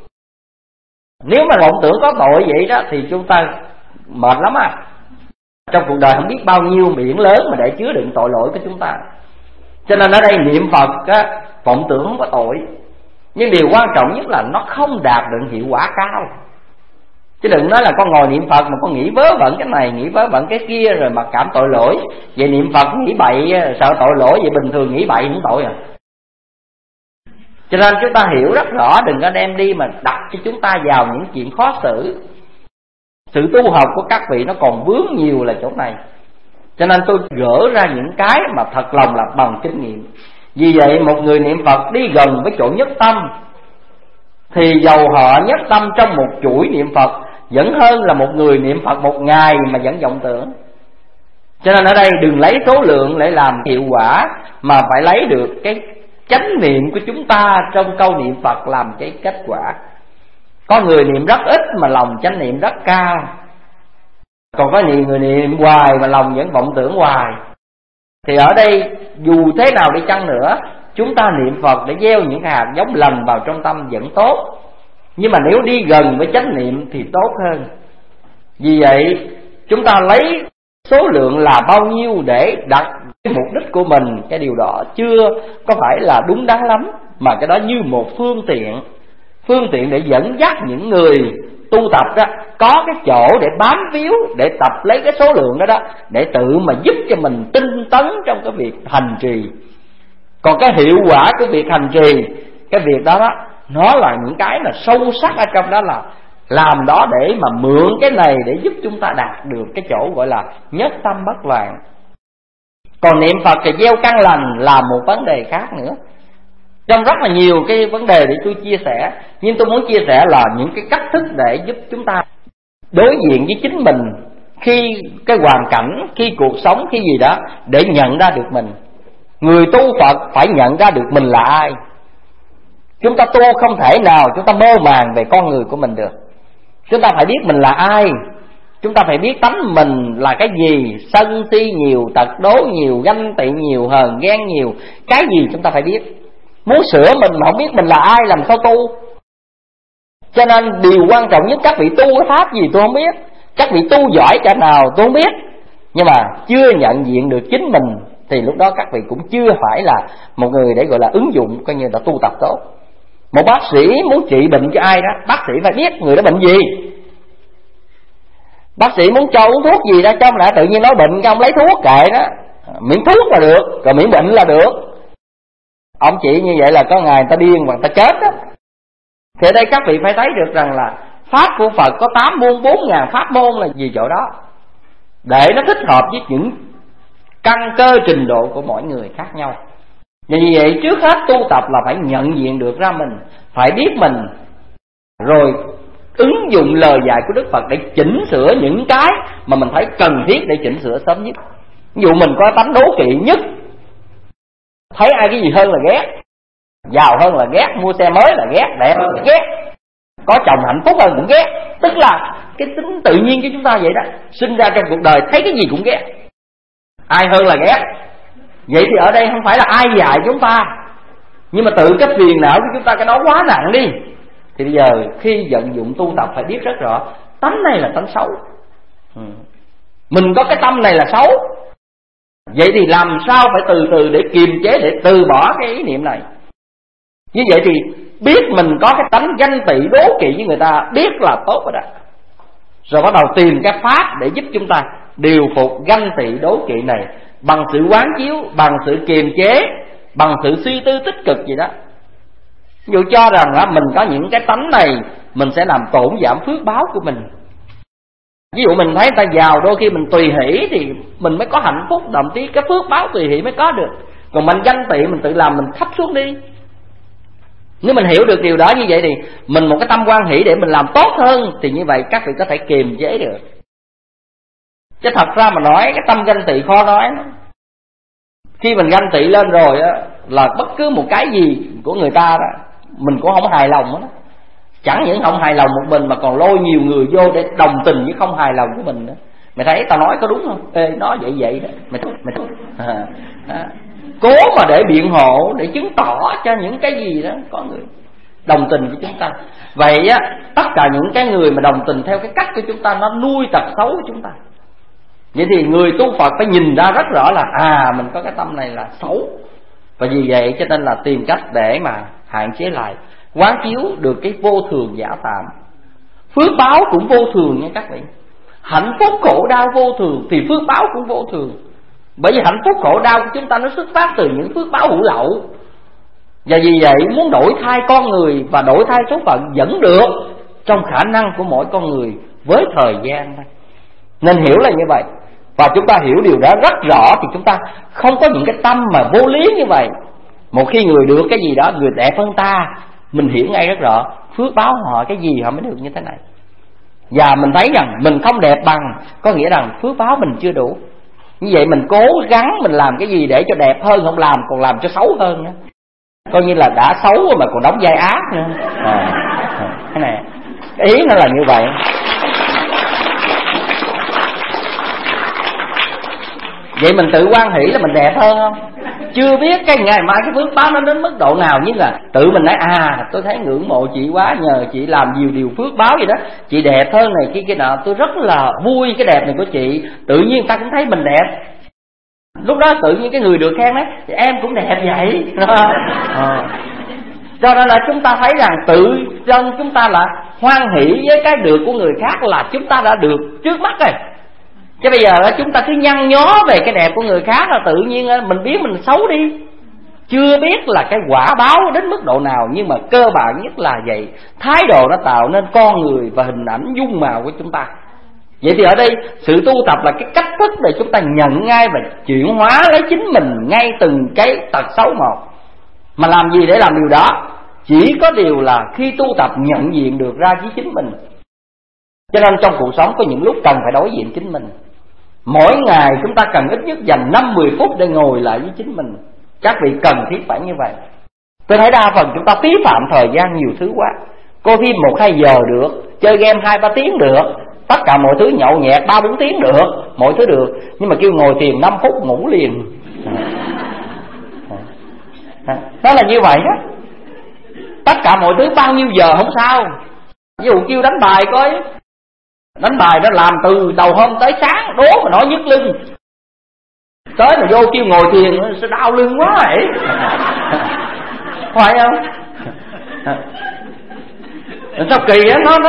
Nếu mà vọng tưởng có tội vậy đó thì chúng ta mệt lắm à. Trong cuộc đời không biết bao nhiêu biển lớn mà để chứa đựng tội lỗi của chúng ta. Cho nên ở đây niệm Phật á, vọng tưởng không có tội. Nhưng điều quan trọng nhất là nó không đạt được hiệu quả cao. Chứ đừng nói là con ngồi niệm Phật mà con nghĩ vớ vẩn cái này, nghĩ vớ vẩn cái kia rồi mặc cảm tội lỗi. Vậy niệm Phật nghĩ bậy sợ tội lỗi, vậy bình thường nghĩ bậy không tội à. Cho nên chúng ta hiểu rất rõ, đừng có đem đi mà đặt cho chúng ta vào những chuyện khó xử. Sự tu học của các vị nó còn vướng nhiều là chỗ này. Cho nên tôi gỡ ra những cái mà thật lòng là bằng kinh nghiệm. Vì vậy một người niệm Phật đi gần với chỗ nhất tâm thì dầu họ nhất tâm trong một chuỗi niệm Phật vẫn hơn là một người niệm Phật một ngày mà vẫn vọng tưởng. Cho nên ở đây đừng lấy số lượng để làm hiệu quả, mà phải lấy được cái chánh niệm của chúng ta trong câu niệm Phật làm cái kết quả. Có người niệm rất ít mà lòng chánh niệm rất cao, Còn có nhiều người niệm hoài mà lòng vẫn vọng tưởng hoài. Thì ở đây dù thế nào đi chăng nữa, chúng ta niệm Phật để gieo những hạt giống lành vào trong tâm vẫn tốt. Nhưng mà nếu đi gần với chánh niệm thì tốt hơn. Vì vậy chúng ta lấy số lượng là bao nhiêu để đặt cái mục đích của mình, cái điều đó chưa có phải là đúng đắn lắm, mà cái đó như một phương tiện để dẫn dắt những người tu tập đó có cái chỗ để bám víu, để tập lấy cái số lượng đó để tự mà giúp cho mình tinh tấn trong cái việc hành trì. Còn cái hiệu quả của việc hành trì, cái việc đó nó là những cái là sâu sắc ở trong đó, là làm đó để mà mượn cái này để giúp chúng ta đạt được cái chỗ gọi là nhất tâm bất loạn. Còn niệm Phật thì gieo căn lành là một vấn đề khác nữa. Trong rất là nhiều cái vấn đề để tôi chia sẻ, nhưng tôi muốn chia sẻ là những cái cách thức để giúp chúng ta đối diện với chính mình khi cái hoàn cảnh, khi cuộc sống, khi gì đó, để nhận ra được mình. Người tu Phật phải nhận ra được mình là ai. Chúng ta tu không thể nào chúng ta mơ màng về con người của mình được. Chúng ta phải biết mình là ai. Chúng ta phải biết tánh mình là cái gì. Sân si nhiều, tật đố nhiều, ganh tị nhiều, hờn ghen nhiều. Cái gì chúng ta phải biết. Muốn sửa mình mà không biết mình là ai làm sao tu. Cho nên điều quan trọng nhất, các vị tu cái pháp gì tôi không biết, các vị tu giỏi cả nào tôi không biết, nhưng mà chưa nhận diện được chính mình thì lúc đó các vị cũng chưa phải là một người để gọi là ứng dụng, coi như là tu tập tốt. Một bác sĩ muốn trị bệnh cho ai đó, bác sĩ phải biết người đó bệnh gì. Bác sĩ muốn cho uống thuốc gì đó, cho ông lại tự nhiên nói bệnh, cái ông lấy thuốc kệ đó, miễn thuốc là được, rồi miễn bệnh là được. Ông chị như vậy là có ngày người ta điên hoặc người ta chết đó. Thì ở đây các vị phải thấy được rằng là pháp của Phật có 8 môn 4.000 pháp môn là vì chỗ đó, để nó thích hợp với những căn cơ trình độ của mỗi người khác nhau. Vì vậy trước hết tu tập là phải nhận diện được ra mình, phải biết mình, rồi ứng dụng lời dạy của Đức Phật để chỉnh sửa những cái mà mình thấy cần thiết để chỉnh sửa sớm nhất. Ví dụ mình có tánh đố kỵ nhất, thấy ai cái gì hơn là ghét, giàu hơn là ghét, mua xe mới là ghét, đẹp hơn là ghét, có chồng hạnh phúc hơn cũng ghét. Tức là cái tính tự nhiên của chúng ta vậy đó, sinh ra trong cuộc đời thấy cái gì cũng ghét, ai hơn là ghét. Vậy thì ở đây không phải là ai dạy chúng ta, nhưng mà tự cái phiền não của chúng ta cái đó quá nặng đi. Thì bây giờ khi vận dụng tu tập phải biết rất rõ tánh này là tánh xấu, mình có cái tâm này là xấu. Vậy thì làm sao phải từ từ để kiềm chế, để từ bỏ cái ý niệm này. Như vậy thì biết mình có cái tánh ganh tị đố kỵ với người ta, biết là tốt rồi đó. Rồi bắt đầu tìm cái pháp để giúp chúng ta điều phục ganh tị đố kỵ này bằng sự quán chiếu, bằng sự kiềm chế, bằng sự suy tư tích cực gì đó. Ví dụ cho rằng mình có những cái tánh này, mình sẽ làm tổn giảm phước báo của mình. Ví dụ mình thấy người ta giàu, đôi khi mình tùy hỷ thì mình mới có hạnh phúc, đồng chí cái phước báo tùy hỷ mới có được. Còn mình ganh tị, mình tự làm mình thấp xuống đi. Nếu mình hiểu được điều đó như vậy thì mình một cái tâm quan hỷ để mình làm tốt hơn, thì như vậy các vị có thể kiềm chế được. Chứ thật ra mà nói cái tâm ganh tị khó nói. Khi mình ganh tị lên rồi á, là bất cứ một cái gì của người ta đó mình cũng không hài lòng đó. Chẳng những không hài lòng một mình mà còn lôi nhiều người vô để đồng tình với không hài lòng của mình nữa. Mày thấy tao nói có đúng không? Ê, nói vậy đó. Cố mà để biện hộ, để chứng tỏ cho những cái gì đó có người đồng tình với chúng ta. Vậy á, tất cả những cái người mà đồng tình theo cái cách của chúng ta, nó nuôi tật xấu của chúng ta. Vậy thì người tu Phật phải nhìn ra rất rõ là mình có cái tâm này là xấu. Và vì vậy cho nên là tìm cách để mà hạn chế lại, quán chiếu được cái vô thường giả tạm. Phước báo cũng vô thường nha các vị. Hạnh phúc khổ đau vô thường thì phước báo cũng vô thường. Bởi vì hạnh phúc khổ đau của chúng ta nó xuất phát từ những phước báo hữu lậu. Và vì vậy muốn đổi thay con người và đổi thay số phận vẫn được, trong khả năng của mỗi con người với thời gian thôi. Nên hiểu là như vậy. Và chúng ta hiểu điều đó rất rõ thì chúng ta không có những cái tâm mà vô lý như vậy. Một khi người được cái gì đó, người đẹp hơn ta, mình hiểu ngay rất rõ phước báo họ cái gì họ mới được như thế này. Và mình thấy rằng mình không đẹp bằng, có nghĩa rằng phước báo mình chưa đủ. Như vậy mình cố gắng mình làm cái gì để cho đẹp hơn, không làm còn làm cho xấu hơn nữa. Coi như là đã xấu rồi mà còn đóng vai ác nữa. Cái này, cái ý nó là như vậy. Vậy mình tự hoan hỷ là mình đẹp hơn không? Chưa biết cái ngày mai cái phước báo nó đến mức độ nào, nhưng là tự mình nói tôi thấy ngưỡng mộ chị quá, nhờ chị làm nhiều điều phước báo vậy đó, chị đẹp hơn này kia nọ, tôi rất là vui cái đẹp này của chị. Tự nhiên người ta cũng thấy mình đẹp. Lúc đó tự nhiên cái người được khen đấy, em cũng đẹp vậy. Cho nên là chúng ta thấy rằng tự chân chúng ta là hoan hỷ với cái được của người khác là chúng ta đã được trước mắt rồi. Chứ bây giờ chúng ta cứ nhăn nhó về cái đẹp của người khác là tự nhiên mình biết mình xấu đi. Chưa biết là cái quả báo đến mức độ nào, nhưng mà cơ bản nhất là vậy. Thái độ nó tạo nên con người và hình ảnh dung mạo của chúng ta. Vậy thì ở đây sự tu tập là cái cách thức để chúng ta nhận ngay và chuyển hóa lấy chính mình ngay từng cái tật xấu một. Mà làm gì để làm điều đó? Chỉ có điều là khi tu tập nhận diện được ra với chính mình. Cho nên trong cuộc sống có những lúc cần phải đối diện chính mình. Mỗi ngày chúng ta cần ít nhất dành 5-10 phút để ngồi lại với chính mình. Các vị cần thiết phải như vậy. Tôi thấy đa phần chúng ta phí phạm thời gian nhiều thứ quá. Coi phim 1-2 giờ được, chơi game 2-3 tiếng được, tất cả mọi thứ nhậu nhẹt 3-4 tiếng được, mọi thứ được. Nhưng mà kêu ngồi thiền 5 phút ngủ liền. Nó là như vậy đó. Tất cả mọi thứ bao nhiêu giờ không sao. Ví dụ kêu đánh bài coi, đánh bài nó làm từ đầu hôm tới sáng, đố mà nó nhức lưng. Tới mà vô kêu ngồi thiền sẽ đau lưng quá vậy. Phải không? Sao kỳ á, nó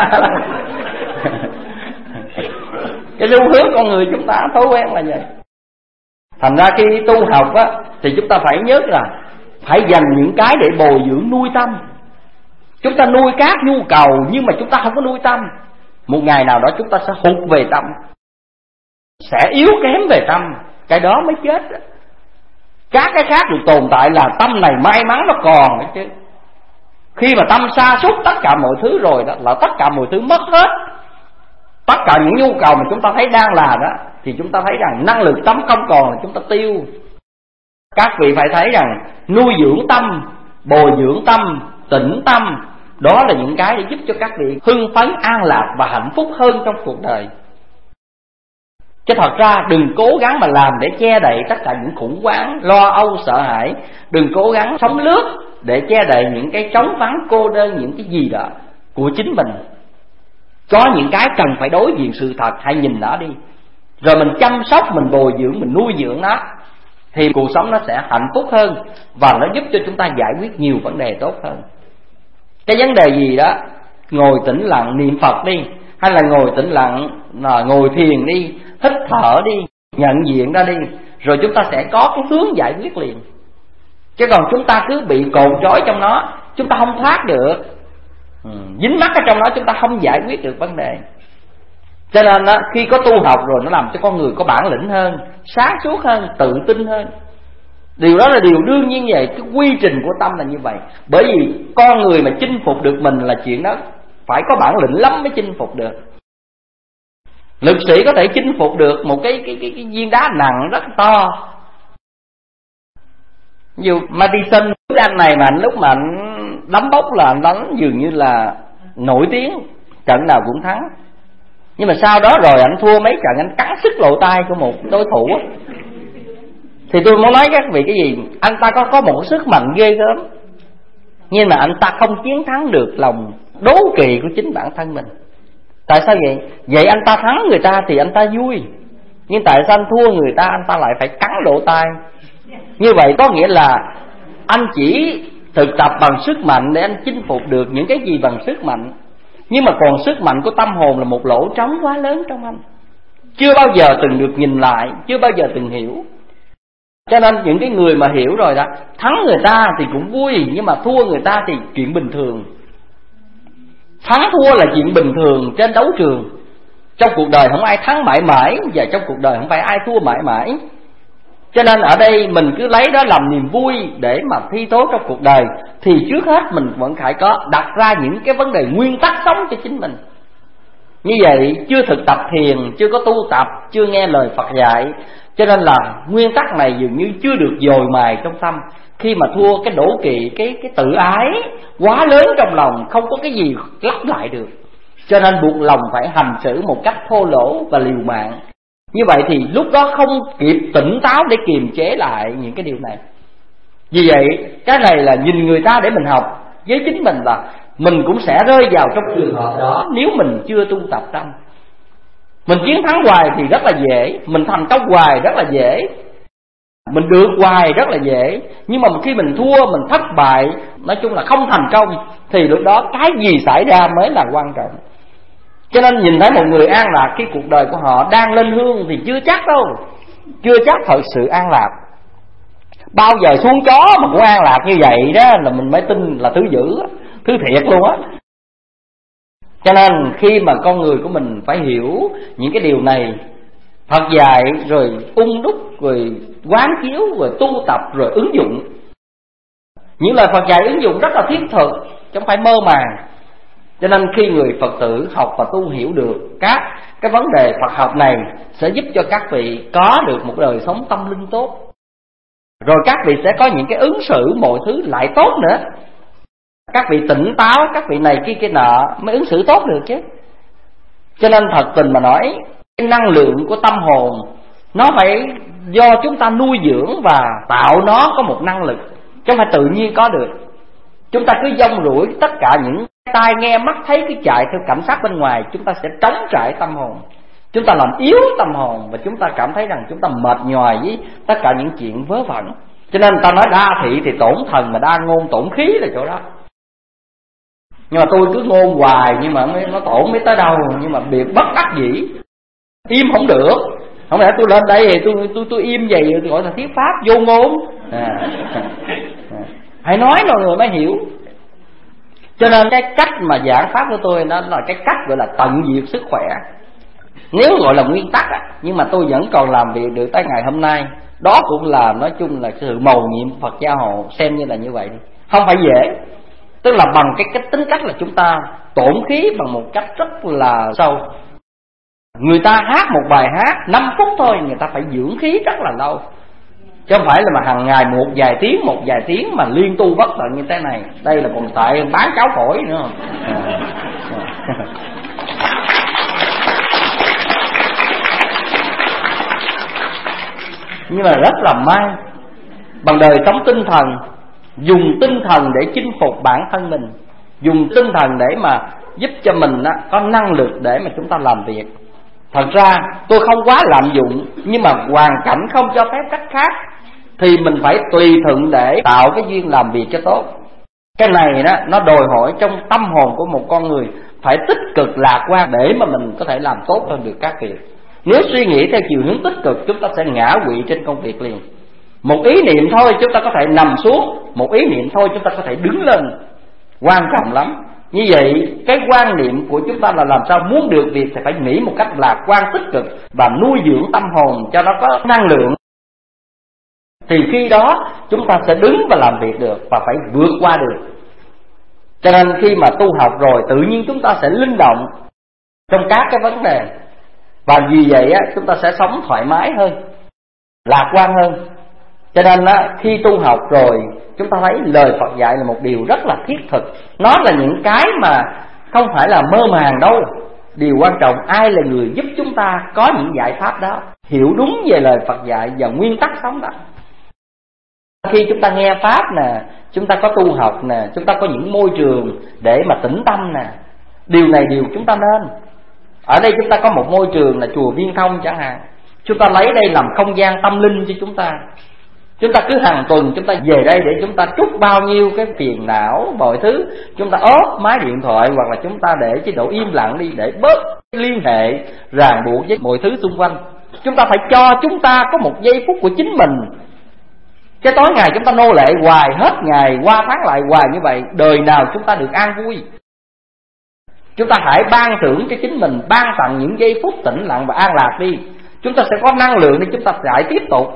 cái xu hướng con người chúng ta thói quen là vậy. Thành ra khi tu học á thì chúng ta phải nhớ là phải dành những cái để bồi dưỡng nuôi tâm. Chúng ta nuôi các nhu cầu nhưng mà chúng ta không có nuôi tâm. Một ngày nào đó chúng ta sẽ hụt về tâm, sẽ yếu kém về tâm. Cái đó mới chết. Các cái khác được tồn tại là tâm này may mắn nó còn đấy chứ. Khi mà tâm sa sút tất cả mọi thứ rồi đó, là tất cả mọi thứ mất hết. Tất cả những nhu cầu mà chúng ta thấy đang là đó, thì chúng ta thấy rằng năng lực tâm không còn là chúng ta tiêu. Các vị phải thấy rằng nuôi dưỡng tâm, bồi dưỡng tâm, tĩnh tâm, đó là những cái để giúp cho các vị hưng phấn, an lạc và hạnh phúc hơn trong cuộc đời. Chứ thật ra đừng cố gắng mà làm để che đậy tất cả những khủng hoảng, lo âu, sợ hãi. Đừng cố gắng sống lướt để che đậy những cái trống vắng, cô đơn, những cái gì đó của chính mình. Có những cái cần phải đối diện sự thật, hãy nhìn nó đi. Rồi mình chăm sóc, mình bồi dưỡng, mình nuôi dưỡng nó, thì cuộc sống nó sẽ hạnh phúc hơn. Và nó giúp cho chúng ta giải quyết nhiều vấn đề tốt hơn. Cái vấn đề gì đó, ngồi tĩnh lặng niệm Phật đi, hay là ngồi tĩnh lặng, ngồi thiền đi, hít thở đi, nhận diện ra đi, rồi chúng ta sẽ có cái hướng giải quyết liền. Chứ còn chúng ta cứ bị cột trói trong nó, chúng ta không thoát được, dính mắc ở trong đó, chúng ta không giải quyết được vấn đề. Cho nên khi có tu học rồi, nó làm cho con người có bản lĩnh hơn, sáng suốt hơn, tự tin hơn. Điều đó là điều đương nhiên vậy. Cái quy trình của tâm là như vậy. Bởi vì con người mà chinh phục được mình là chuyện đó phải có bản lĩnh lắm mới chinh phục được. Lực sĩ có thể chinh phục được một cái viên đá nặng rất to. Ví dụ Madison, anh này mà anh lúc mà anh đấm bốc là anh đánh dường như là nổi tiếng, trận nào cũng thắng. Nhưng mà sau đó rồi anh thua mấy trận, anh cắn sức lộ tay của một đối thủ. Thì tôi muốn nói các vị cái gì, anh ta có một sức mạnh ghê gớm, nhưng mà anh ta không chiến thắng được lòng đố kỵ của chính bản thân mình. Tại sao vậy? Vậy anh ta thắng người ta thì anh ta vui, nhưng tại sao anh thua người ta, anh ta lại phải cắn lỗ tai? Như vậy có nghĩa là anh chỉ thực tập bằng sức mạnh để anh chinh phục được những cái gì bằng sức mạnh, nhưng mà còn sức mạnh của tâm hồn là một lỗ trống quá lớn trong anh, chưa bao giờ từng được nhìn lại, chưa bao giờ từng hiểu. Cho nên những cái người mà hiểu rồi đó, thắng người ta thì cũng vui, nhưng mà thua người ta thì chuyện bình thường. Thắng thua là chuyện bình thường trên đấu trường. Trong cuộc đời không ai thắng mãi mãi, và trong cuộc đời không phải ai thua mãi mãi. Cho nên ở đây mình cứ lấy đó làm niềm vui để mà thi thố trong cuộc đời, thì trước hết mình vẫn phải có đặt ra những cái vấn đề nguyên tắc sống cho chính mình. Như vậy chưa thực tập thiền, chưa có tu tập, chưa nghe lời Phật dạy, cho nên là nguyên tắc này dường như chưa được dồi mài trong tâm. Khi mà thua cái đố kỵ, cái tự ái quá lớn trong lòng, không có cái gì lắp lại được, cho nên buộc lòng phải hành xử một cách thô lỗ và liều mạng Như vậy thì lúc đó không kịp tỉnh táo để kiềm chế lại những cái điều này. Vì vậy cái này là nhìn người ta để mình học. Với chính mình là mình cũng sẽ rơi vào trong trường hợp đó nếu mình chưa tu tập tâm. Mình chiến thắng hoài thì rất là dễ, mình thành công hoài rất là dễ, mình được hoài rất là dễ. Nhưng mà khi mình thua, mình thất bại, nói chung là không thành công, thì lúc đó cái gì xảy ra mới là quan trọng. Cho nên nhìn thấy một người an lạc, cái cuộc đời của họ đang lên hương thì chưa chắc đâu, chưa chắc thật sự an lạc. Bao giờ xuống chó mà cũng an lạc như vậy đó là mình mới tin là thứ dữ, thứ thiệt luôn á. Cho nên khi mà con người của mình phải hiểu những cái điều này, Phật dạy rồi đúc, rồi quán chiếu, rồi tu tập, rồi ứng dụng. Những lời Phật dạy ứng dụng rất là thiết thực, chứ không phải mơ màng. Cho nên khi người Phật tử học và tu hiểu được các cái vấn đề Phật học này, sẽ giúp cho các vị có được một đời sống tâm linh tốt. Rồi các vị sẽ có những cái ứng xử mọi thứ lại tốt nữa. Các vị tỉnh táo, các vị này kia nọ mới ứng xử tốt được chứ. Cho nên thật tình mà nói, cái năng lượng của tâm hồn nó phải do chúng ta nuôi dưỡng và tạo nó có một năng lực, chứ không phải tự nhiên có được. Chúng ta cứ dông rủi tất cả những tai nghe mắt thấy cứ chạy theo cảnh sát bên ngoài, chúng ta sẽ trống trải tâm hồn, chúng ta làm yếu tâm hồn, và chúng ta cảm thấy rằng chúng ta mệt nhoài với tất cả những chuyện vớ vẩn. Cho nên ta nói đa thị thì tổn thần, mà đa ngôn tổn khí là chỗ đó. Nhưng mà tôi cứ ngôn hoài, nhưng mà nó tổn mới tới đâu. Nhưng mà việc bất đắc dĩ, im không được. Không lẽ tôi lên đây thì tôi im vậy, tôi gọi là thuyết pháp vô ngôn. Hãy nói rồi người mới hiểu. Cho nên cái cách mà giảng pháp của tôi đó là cái cách gọi là tận diệt sức khỏe. Nếu gọi là nguyên tắc á, nhưng mà tôi vẫn còn làm việc được tới ngày hôm nay. Đó cũng là nói chung là sự mầu nhiệm Phật gia hộ, xem như là như vậy đi. Không phải dễ. Tức là bằng cái tính cách là chúng ta tổn khí bằng một cách rất là sâu. Người ta hát một bài hát 5 phút thôi, người ta phải dưỡng khí rất là lâu, chứ không phải là mà hàng ngày một vài tiếng mà liên tu bất tận như thế này. Đây là còn tại bán cháo phổi nữa. Nhưng mà rất là may, bằng đời sống tinh thần, dùng tinh thần để chinh phục bản thân mình, dùng tinh thần để mà giúp cho mình có năng lực để mà chúng ta làm việc. Thật ra tôi không quá lạm dụng, nhưng mà hoàn cảnh không cho phép cách khác thì mình phải tùy thuận để tạo cái duyên làm việc cho tốt. Cái này đó nó đòi hỏi trong tâm hồn của một con người phải tích cực lạc quan để mà mình có thể làm tốt hơn được các việc. Nếu suy nghĩ theo chiều hướng tích cực, chúng ta sẽ ngã quỵ trên công việc liền. Một ý niệm thôi chúng ta có thể nằm xuống, một ý niệm thôi chúng ta có thể đứng lên. Quan trọng lắm. Như vậy cái quan niệm của chúng ta là làm sao muốn được việc thì phải nghĩ một cách lạc quan tích cực và nuôi dưỡng tâm hồn cho nó có năng lượng. Thì khi đó chúng ta sẽ đứng và làm việc được và phải vượt qua được. Cho nên khi mà tu học rồi, tự nhiên chúng ta sẽ linh động trong các cái vấn đề. Và vì vậy chúng ta sẽ sống thoải mái hơn, lạc quan hơn. Cho nên khi tu học rồi, chúng ta thấy lời Phật dạy là một điều rất là thiết thực. Nó là những cái mà không phải là mơ màng đâu. Điều quan trọng ai là người giúp chúng ta có những giải pháp đó, hiểu đúng về lời Phật dạy và nguyên tắc sống đó. Khi chúng ta nghe pháp nè, chúng ta có tu học nè, chúng ta có những môi trường để mà tĩnh tâm nè, điều này điều chúng ta nên. Ở đây chúng ta có một môi trường là chùa Viên Thông chẳng hạn, chúng ta lấy đây làm không gian tâm linh cho chúng ta. Chúng ta cứ hàng tuần chúng ta về đây để chúng ta trút bao nhiêu cái phiền não, mọi thứ chúng ta ốp máy điện thoại, hoặc là chúng ta để chế độ im lặng đi để bớt liên hệ ràng buộc với mọi thứ xung quanh. Chúng ta phải cho chúng ta có một giây phút của chính mình. Cái tối ngày chúng ta nô lệ hoài, hết ngày qua tháng lại hoài như vậy, đời nào chúng ta được an vui. Chúng ta hãy ban thưởng cho chính mình, ban tặng những giây phút tĩnh lặng và an lạc đi. Chúng ta sẽ có năng lượng để chúng ta chạy tiếp tục.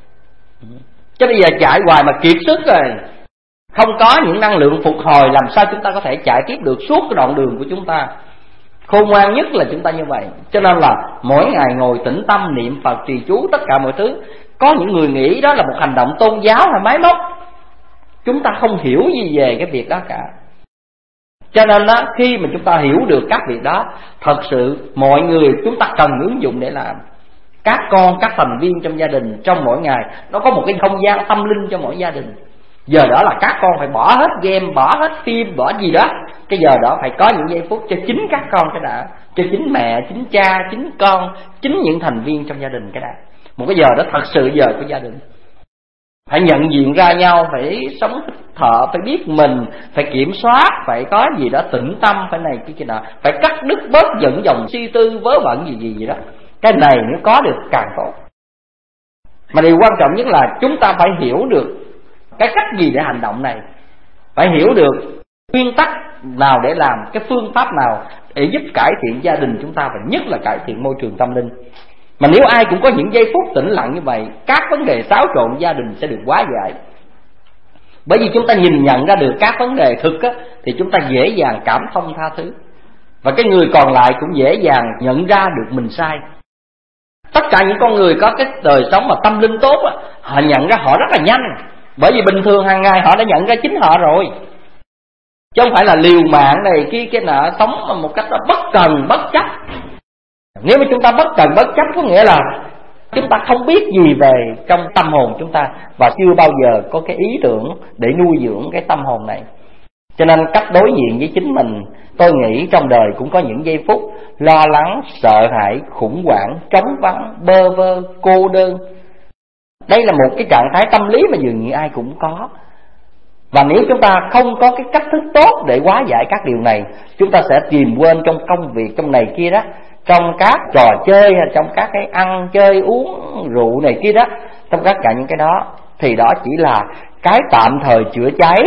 Chứ bây giờ chạy hoài mà kiệt sức rồi, không có những năng lượng phục hồi, làm sao chúng ta có thể chạy tiếp được suốt cái đoạn đường của chúng ta. Khôn ngoan nhất là chúng ta như vậy. Cho nên là mỗi ngày ngồi tĩnh tâm niệm Phật trì chú tất cả mọi thứ. Có những người nghĩ đó là một hành động tôn giáo hay máy móc. Chúng ta không hiểu gì về cái việc đó cả. Cho nên đó, khi mà chúng ta hiểu được các việc đó, thật sự mọi người chúng ta cần ứng dụng để làm. các con, các thành viên trong gia đình trong mỗi ngày nó có một cái không gian tâm linh cho mỗi gia đình. Giờ đó là các con phải bỏ hết game, bỏ hết phim, bỏ gì đó. Cái giờ đó phải có những giây phút cho chính các con cái đã, cho chính mẹ, chính cha, chính con, chính những thành viên trong gia đình cái đã. Một cái giờ đó thật sự giờ của gia đình. Phải nhận diện ra nhau, phải sống hít thở, phải biết mình, phải kiểm soát, phải có gì đó tĩnh tâm, phải này kia nọ, phải cắt đứt bớt dẫn dòng suy tư vớ vẩn gì đó. Cái này nếu có được càng tốt. Mà điều quan trọng nhất là chúng ta phải hiểu được cái cách gì để hành động này, phải hiểu được nguyên tắc nào để làm, cái phương pháp nào để giúp cải thiện gia đình chúng ta, và nhất là cải thiện môi trường tâm linh. Mà nếu ai cũng có những giây phút tĩnh lặng như vậy, các vấn đề xáo trộn gia đình sẽ được hóa giải. Bởi vì chúng ta nhìn nhận ra được các vấn đề thực á, thì chúng ta dễ dàng cảm thông tha thứ, và cái người còn lại cũng dễ dàng nhận ra được mình sai. Tất cả những con người có cái đời sống mà tâm linh tốt á, họ nhận ra họ rất là nhanh. Bởi vì bình thường hàng ngày họ đã nhận ra chính họ rồi, chứ không phải là liều mạng này kia cái nọ, sống một cách đó bất cần bất chấp. Nếu mà chúng ta bất cần bất chấp có nghĩa là chúng ta không biết gì về trong tâm hồn chúng ta, và chưa bao giờ có cái ý tưởng để nuôi dưỡng cái tâm hồn này. Cho nên cách đối diện với chính mình, tôi nghĩ trong đời cũng có những giây phút lo lắng, sợ hãi, khủng hoảng, trống vắng, bơ vơ, cô đơn. Đây là một cái trạng thái tâm lý mà dường như ai cũng có. Và nếu chúng ta không có cái cách thức tốt để hóa giải các điều này, chúng ta sẽ tìm quên trong công việc, trong này kia đó, trong các trò chơi, hay trong các cái ăn chơi uống rượu này kia đó, trong tất cả những cái đó, thì đó chỉ là cái tạm thời chữa cháy.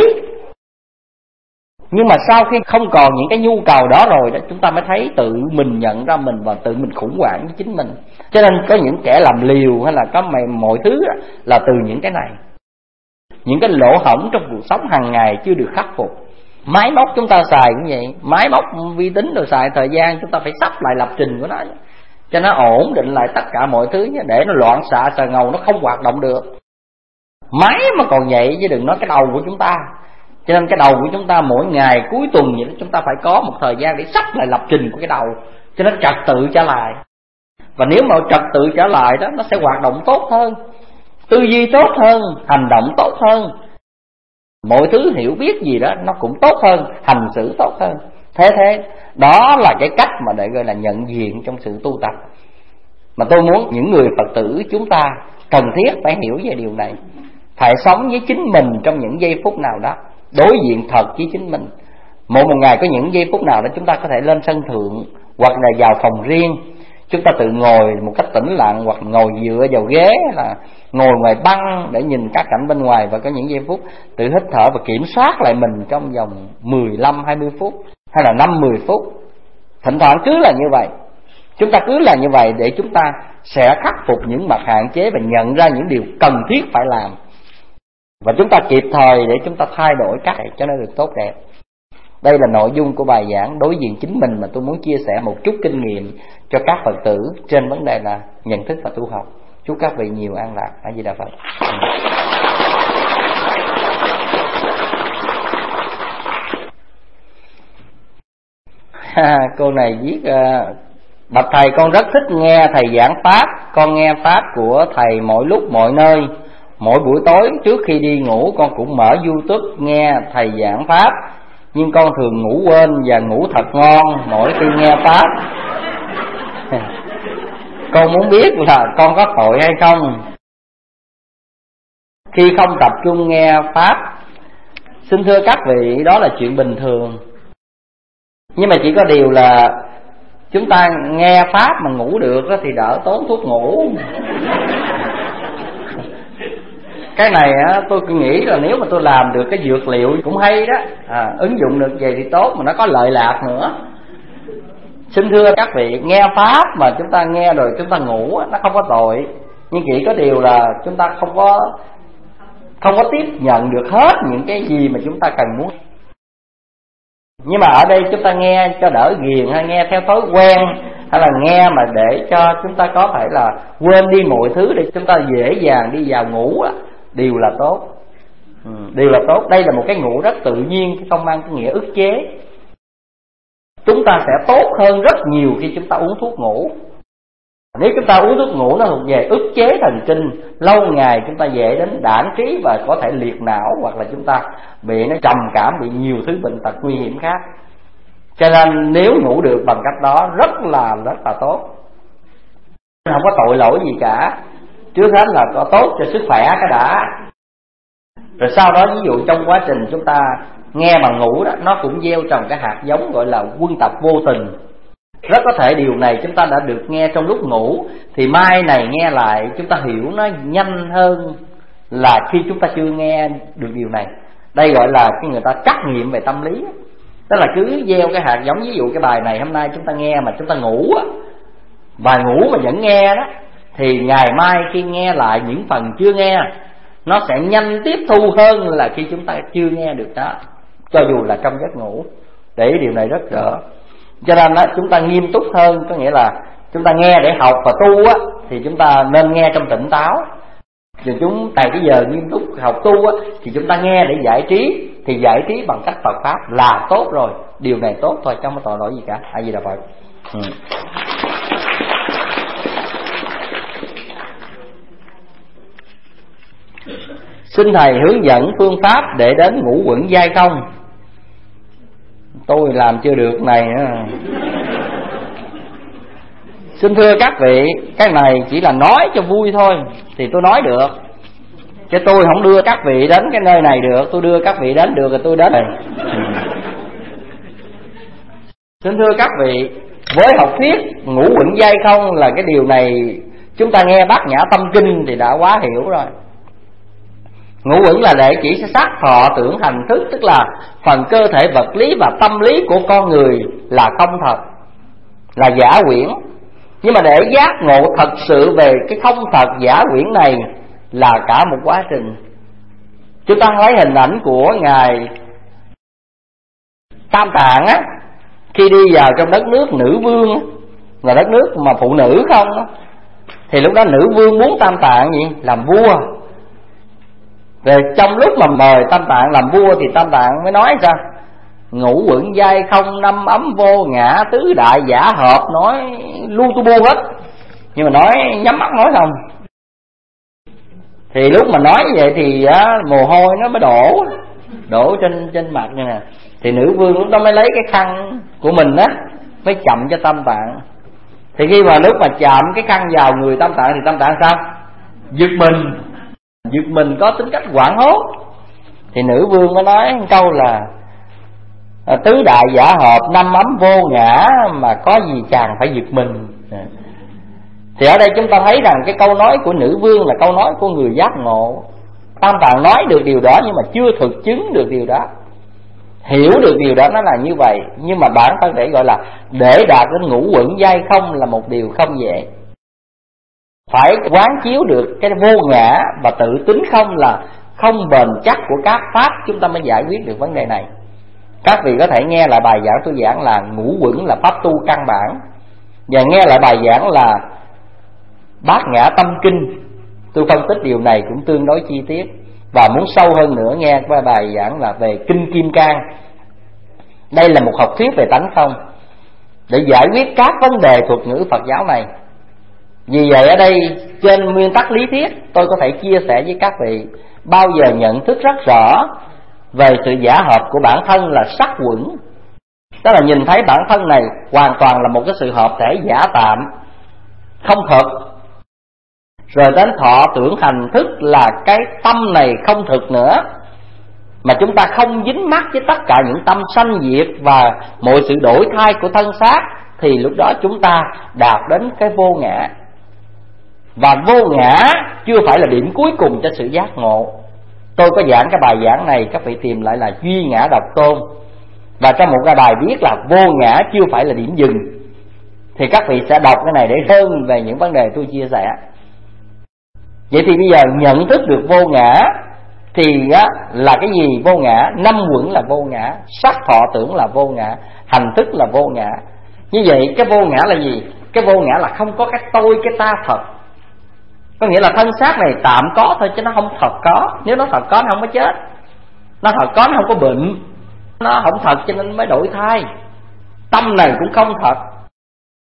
Nhưng mà sau khi không còn những cái nhu cầu đó rồi đó, chúng ta mới thấy tự mình nhận ra mình và tự mình khủng hoảng với chính mình. Cho nên có những kẻ làm liều hay là có mọi thứ đó, là từ những cái này, những cái lỗ hổng trong cuộc sống hàng ngày chưa được khắc phục. Máy móc chúng ta xài cũng vậy, máy móc vi tính rồi xài thời gian, chúng ta phải sắp lại lập trình của nó cho nó ổn định lại tất cả mọi thứ nhé, để nó loạn xạ sờ ngầu, nó không hoạt động được. Máy mà còn vậy chứ đừng nói cái đầu của chúng ta. Cho nên cái đầu của chúng ta mỗi ngày cuối tuần vậy đó, chúng ta phải có một thời gian để sắp lại lập trình của cái đầu cho nó trật tự trở lại. Và nếu mà trật tự trở lại đó, nó sẽ hoạt động tốt hơn, tư duy tốt hơn, hành động tốt hơn, mọi thứ hiểu biết gì đó nó cũng tốt hơn, hành xử tốt hơn. Thế đó là cái cách mà để gọi là nhận diện trong sự tu tập. Mà tôi muốn những người Phật tử chúng ta cần thiết phải hiểu về điều này, phải sống với chính mình trong những giây phút nào đó, đối diện thật với chính mình. Một ngày có những giây phút nào đó chúng ta có thể lên sân thượng, hoặc là vào phòng riêng, chúng ta tự ngồi một cách tĩnh lặng, hoặc ngồi dựa vào ghế, là ngồi ngoài băng để nhìn các cảnh bên ngoài, và có những giây phút tự hít thở và kiểm soát lại mình trong vòng 15-20 phút hay là 5-10 phút. Thỉnh thoảng cứ là như vậy, chúng ta cứ là như vậy để chúng ta sẽ khắc phục những mặt hạn chế và nhận ra những điều cần thiết phải làm, và chúng ta kịp thời để chúng ta thay đổi cách cho nó được tốt đẹp. Đây là nội dung của bài giảng đối diện chính mình mà tôi muốn chia sẻ một chút kinh nghiệm cho các Phật tử trên vấn đề là nhận thức và tu học. Chúc các vị nhiều an lạc. A Di Đà Phật. Cô này viết: bạch thầy, con rất thích nghe thầy giảng pháp. Con nghe pháp của thầy mỗi lúc mọi nơi. Mỗi buổi tối trước khi đi ngủ con cũng mở YouTube nghe thầy giảng pháp, nhưng con thường ngủ quên và ngủ thật ngon mỗi khi nghe pháp. Con muốn biết là con có tội hay không khi không tập trung nghe pháp? Xin thưa các vị, đó là chuyện bình thường. Nhưng mà chỉ có điều là chúng ta nghe pháp mà ngủ được thì đỡ tốn thuốc ngủ. Cái này tôi nghĩ là nếu mà tôi làm được cái dược liệu cũng hay đó, ứng dụng được về thì tốt, mà nó có lợi lạc nữa. Xin thưa các vị, nghe pháp mà chúng ta nghe rồi chúng ta ngủ nó không có tội, nhưng chỉ có điều là chúng ta không có tiếp nhận được hết những cái gì mà chúng ta cần muốn. Nhưng mà ở đây chúng ta nghe cho đỡ ghiền, hay nghe theo thói quen, hay là nghe mà để cho chúng ta có thể là quên đi mọi thứ để chúng ta dễ dàng đi vào ngủ, đều là tốt. Đều là tốt. Đây là một cái ngủ rất tự nhiên, chứ không mang cái nghĩa ức chế. Chúng ta sẽ tốt hơn rất nhiều khi chúng ta uống thuốc ngủ. Nếu chúng ta uống thuốc ngủ, nó thuộc về ức chế thần kinh, lâu ngày chúng ta dễ đến đãng trí và có thể liệt não, hoặc là chúng ta bị nó trầm cảm, bị nhiều thứ bệnh tật nguy hiểm khác. Cho nên nếu ngủ được bằng cách đó rất là tốt, không có tội lỗi gì cả. Trước hết là có tốt cho sức khỏe cái đã, rồi sau đó ví dụ trong quá trình chúng ta nghe bằng ngủ đó, nó cũng gieo trồng cái hạt giống gọi là quân tập vô tình. Rất có thể điều này chúng ta đã được nghe trong lúc ngủ, thì mai này nghe lại chúng ta hiểu nó nhanh hơn là khi chúng ta chưa nghe được điều này. Đây gọi là cái người ta trắc nghiệm về tâm lý. Tức là cứ gieo cái hạt giống. Ví dụ cái bài này hôm nay chúng ta nghe mà chúng ta ngủ á, bài ngủ mà vẫn nghe đó, thì ngày mai khi nghe lại những phần chưa nghe, nó sẽ nhanh tiếp thu hơn là khi chúng ta chưa nghe được đó, cho dù là trong giấc ngủ. Để điều này rất rõ. Cho nên đó, chúng ta nghiêm túc hơn, có nghĩa là chúng ta nghe để học và tu á, thì chúng ta nên nghe trong tỉnh táo. Rồi chúng tại cái giờ nghiêm túc học tu á, thì chúng ta nghe để giải trí, thì giải trí bằng cách Phật pháp là tốt rồi. Điều này tốt thôi, không có tội lỗi gì cả. A Di Đà Phật. Xin thầy hướng dẫn phương pháp để đến ngũ quẩn giai không. Tôi làm chưa được này nữa. Xin thưa các vị, cái này chỉ là nói cho vui thôi, thì tôi nói được, chứ tôi không đưa các vị đến cái nơi này được. Tôi đưa các vị đến được rồi tôi đến này. Xin thưa các vị, với học thuyết ngũ quẩn giai không là cái điều này, chúng ta nghe Bát Nhã Tâm Kinh thì đã quá hiểu rồi. Ngũ quẩn là để chỉ xác thọ tưởng hành thức, tức là phần cơ thể vật lý và tâm lý của con người là không thật, là giả quyển. Nhưng mà để giác ngộ thật sự về cái không thật giả quyển này là cả một quá trình. Chúng ta thấy hình ảnh của Ngài Tam Tạng á, khi đi vào trong đất nước nữ vương á, là đất nước mà phụ nữ không á, thì lúc đó nữ vương muốn Tam Tạng gì? Làm vua. Rồi trong lúc mà mời Tam Tạng làm vua thì Tam Tạng mới nói sao? Ngũ quẩn giai không, năm ấm vô ngã, tứ đại giả hợp, nói lu tu bu hết. Nhưng mà nói nhắm mắt nói không. Thì lúc mà nói như vậy thì mồ hôi nó mới đổ trên mặt như nè. Thì nữ vương lúc đó mới lấy cái khăn của mình á, mới chậm cho Tam Tạng. Thì khi mà lúc mà chạm cái khăn vào người Tam Tạng thì Tam Tạng sao? Giật mình có tính cách hoảng hốt. Thì nữ vương mới nói câu là tứ đại giả hợp, năm ấm vô ngã, mà có gì chàng phải giật mình. Thì ở đây chúng ta thấy rằng cái câu nói của nữ vương là câu nói của người giác ngộ. Tam Tạng nói được điều đó nhưng mà chưa thực chứng được điều đó, hiểu được điều đó nó là như vậy. Nhưng mà bản thân để gọi là để đạt đến ngũ quẩn giai không là một điều không dễ. Phải quán chiếu được cái vô ngã và tự tính không là không bền chắc của các pháp, chúng ta mới giải quyết được vấn đề này. Các vị có thể nghe lại bài giảng tôi giảng là ngũ quẩn là pháp tu căn bản, và nghe lại bài giảng là Bát Nhã Tâm Kinh. Tôi phân tích điều này cũng tương đối chi tiết. Và muốn sâu hơn nữa nghe cái bài giảng là về Kinh Kim Cang. Đây là một học thuyết về tánh không, để giải quyết các vấn đề thuật ngữ Phật giáo này. Vì vậy ở đây trên nguyên tắc lý thuyết, tôi có thể chia sẻ với các vị bao giờ nhận thức rất rõ về sự giả hợp của bản thân là sắc quẩn. Đó là nhìn thấy bản thân này hoàn toàn là một cái sự hợp thể giả tạm, không thực. Rồi đến thọ tưởng hành thức là cái tâm này không thực nữa, mà chúng ta không dính mắc với tất cả những tâm sanh diệt và mọi sự đổi thay của thân xác, thì lúc đó chúng ta đạt đến cái vô ngã. Và vô ngã chưa phải là điểm cuối cùng cho sự giác ngộ. Tôi có giảng cái bài giảng này, các vị tìm lại là Duy Ngã Độc Tôn. Và trong một cái bài viết là vô ngã chưa phải là điểm dừng. Thì các vị sẽ đọc cái này để hơn về những vấn đề tôi chia sẻ. Vậy thì bây giờ nhận thức được vô ngã thì là cái gì? Vô ngã, năm quẩn là vô ngã, sắc thọ tưởng là vô ngã, hành thức là vô ngã. Như vậy cái vô ngã là gì? Cái vô ngã là không có cái tôi, cái ta thật. Có nghĩa là thân xác này tạm có thôi chứ nó không thật có. Nếu nó thật có nó không có chết, nó thật có nó không có bệnh, nó không thật cho nên mới đổi thai. Tâm này cũng không thật.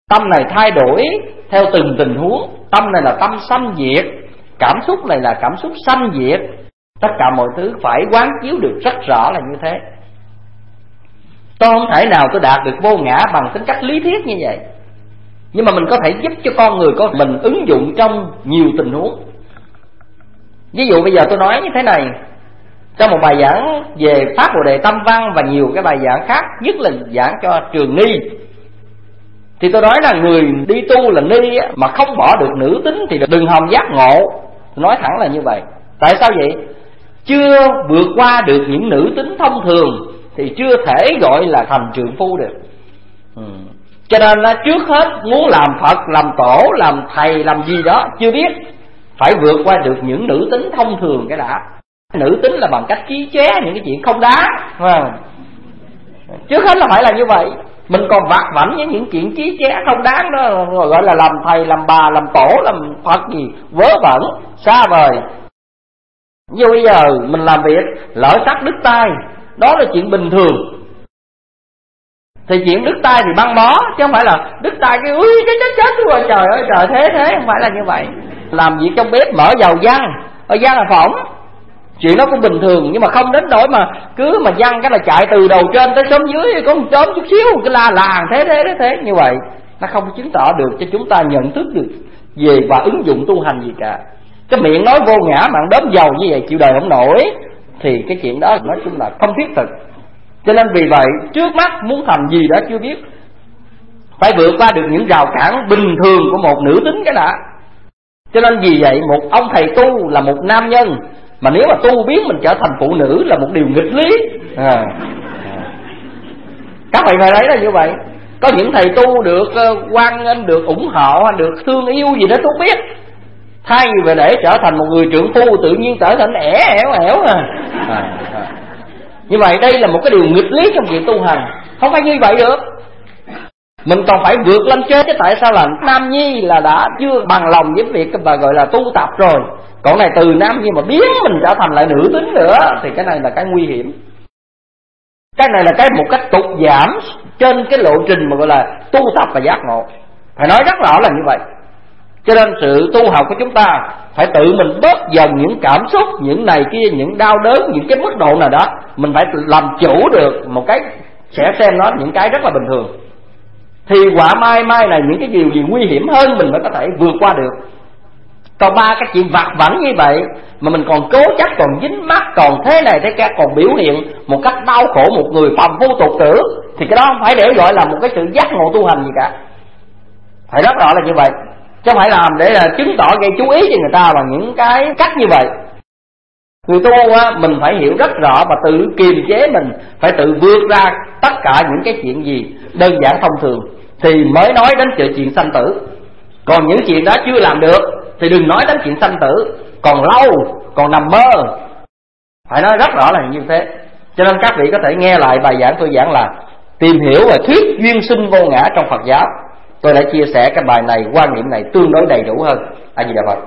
Tâm này thay đổi theo từng tình huống. Tâm này là tâm sanh diệt, cảm xúc này là cảm xúc sanh diệt. Tất cả mọi thứ phải quán chiếu được rất rõ là như thế. Tôi không thể nào tôi đạt được vô ngã bằng tính cách lý thuyết như vậy, nhưng mà mình có thể giúp cho con người của mình ứng dụng trong nhiều tình huống. Ví dụ bây giờ tôi nói như thế này, trong một bài giảng về Pháp Bồ Đề Tâm Văn và nhiều cái bài giảng khác, nhất là giảng cho trường ni, thì tôi nói là người đi tu là ni mà không bỏ được nữ tính thì đừng hòng giác ngộ. Tôi nói thẳng là như vậy. Tại sao vậy? Chưa vượt qua được những nữ tính thông thường thì chưa thể gọi là thành trượng phu được. Cho nên là trước hết muốn làm Phật, làm tổ, làm thầy, làm gì đó chưa biết, phải vượt qua được những nữ tính thông thường cái đã. Nữ tính là bằng cách chí chóe những cái chuyện không đáng, trước hết là phải là như vậy. Mình còn vặt vảnh với những chuyện chí chóe không đáng đó, gọi là làm thầy, làm bà, làm tổ, làm Phật gì vớ vẩn, xa vời. Như bây giờ mình làm việc lỡ sắc đứt tay, đó là chuyện bình thường. Thì chuyện đứt tay thì băng bó, chứ không phải là đứt tay cái chết rồi, trời ơi trời, thế không phải là như vậy. Làm việc trong bếp mở dầu văng, văng là phỏng, chuyện đó cũng bình thường. Nhưng mà không đến nỗi mà cứ mà văng cái là chạy từ đầu trên tới xóm dưới, có một chớm chút xíu cái la làng thế như vậy, nó không chứng tỏ được cho chúng ta nhận thức được về và ứng dụng tu hành gì cả. Cái miệng nói vô ngã mà đốm dầu như vậy chịu đời không nổi, thì cái chuyện đó nói chung là không thiết thực. Cho nên vì vậy trước mắt muốn thành gì đó chưa biết, phải vượt qua được những rào cản bình thường của một nữ tính cái đã. Cho nên vì vậy một ông thầy tu là một nam nhân, mà nếu mà tu biến mình trở thành phụ nữ là một điều nghịch lý. Các vị phải thấy là như vậy. Có những thầy tu được hoan nghênh, được ủng hộ, được thương yêu gì đó tôi không biết, thay vì để trở thành một người trượng phu tự nhiên trở thành ẻo. Như vậy đây là một cái điều nghịch lý trong việc tu hành, không phải như vậy được. Mình còn phải vượt lên trên. Chứ tại sao là nam nhi là đã chưa bằng lòng với việc và gọi là tu tập rồi, còn này từ nam nhi mà biến mình trở thành lại nữ tính nữa, thì cái này là cái nguy hiểm. Cái này là cái một cách tụt giảm trên cái lộ trình mà gọi là tu tập và giác ngộ. Phải nói rất rõ là như vậy. Cho nên sự tu học của chúng ta phải tự mình bớt dần những cảm xúc, những này kia, những đau đớn, những cái mức độ nào đó mình phải làm chủ được một cái, sẽ xem nó những cái rất là bình thường. Thì quả mai này những cái điều gì nguy hiểm hơn mình mới có thể vượt qua được. Còn ba cái chuyện vặt vãnh như vậy mà mình còn cố chấp, còn dính mắc, còn thế này thế kia, còn biểu hiện một cách đau khổ một người phàm phu tục tử, thì cái đó không phải để gọi là một cái sự giác ngộ tu hành gì cả. Phải rất rõ là như vậy, chứ không phải làm để là chứng tỏ gây chú ý cho người ta bằng những cái cách như vậy. Người tu á, mình phải hiểu rất rõ và tự kiềm chế mình, phải tự vượt ra tất cả những cái chuyện gì đơn giản thông thường thì mới nói đến chuyện sanh tử. Còn những chuyện đó chưa làm được thì đừng nói đến chuyện sanh tử, còn lâu, còn nằm mơ. Phải nói rất rõ là như thế. Cho nên các vị có thể nghe lại bài giảng tôi giảng là tìm hiểu về thuyết duyên sinh vô ngã trong Phật giáo. Tôi đã chia sẻ cái bài này, quan niệm này tương đối đầy đủ hơn. A Di Đà Phật.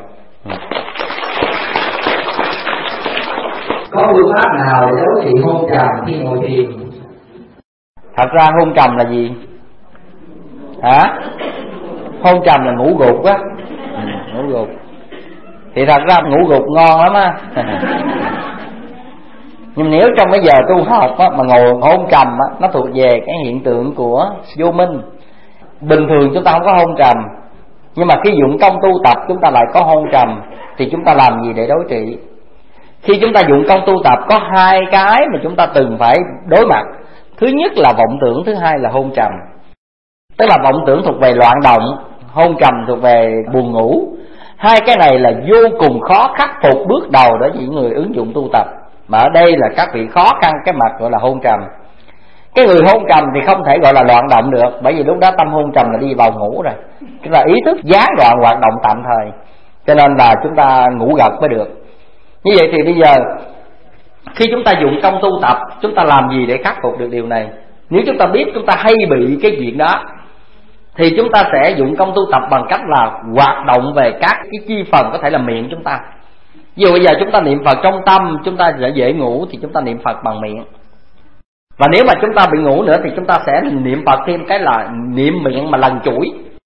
Có phương pháp nào để đối trị hôn trầm khi ngồi thiền? Thật ra hôn trầm là gì? Hả? Hôn trầm là ngủ gục á. Ngủ gục. Thì thật ra ngủ gục ngon lắm á. Nhưng nếu trong cái giờ tu học á, mà ngồi hôn trầm á, nó thuộc về cái hiện tượng của vô minh. Bình thường chúng ta không có hôn trầm, nhưng mà khi dụng công tu tập chúng ta lại có hôn trầm, thì chúng ta làm gì để đối trị? Khi chúng ta dụng công tu tập có hai cái mà chúng ta từng phải đối mặt. Thứ nhất là vọng tưởng, thứ hai là hôn trầm. Tức là vọng tưởng thuộc về loạn động, hôn trầm thuộc về buồn ngủ. Hai cái này là vô cùng khó khắc phục bước đầu đối với những người ứng dụng tu tập. Mà ở đây là các vị khó khăn cái mặt gọi là hôn trầm. Cái người hôn trầm thì không thể gọi là loạn động được, bởi vì lúc đó tâm hôn trầm là đi vào ngủ rồi, tức là ý thức gián đoạn hoạt động tạm thời, cho nên là chúng ta ngủ gật mới được. Như vậy thì bây giờ khi chúng ta dụng công tu tập, chúng ta làm gì để khắc phục được điều này? Nếu chúng ta biết chúng ta hay bị cái chuyện đó, thì chúng ta sẽ dụng công tu tập bằng cách là hoạt động về các cái chi phần có thể là miệng chúng ta. Ví dụ bây giờ chúng ta niệm Phật trong tâm, chúng ta sẽ dễ ngủ thì chúng ta niệm Phật bằng miệng. Và nếu mà chúng ta bị ngủ nữa thì chúng ta sẽ niệm Phật thêm cái là niệm miệng mà lần chuỗi.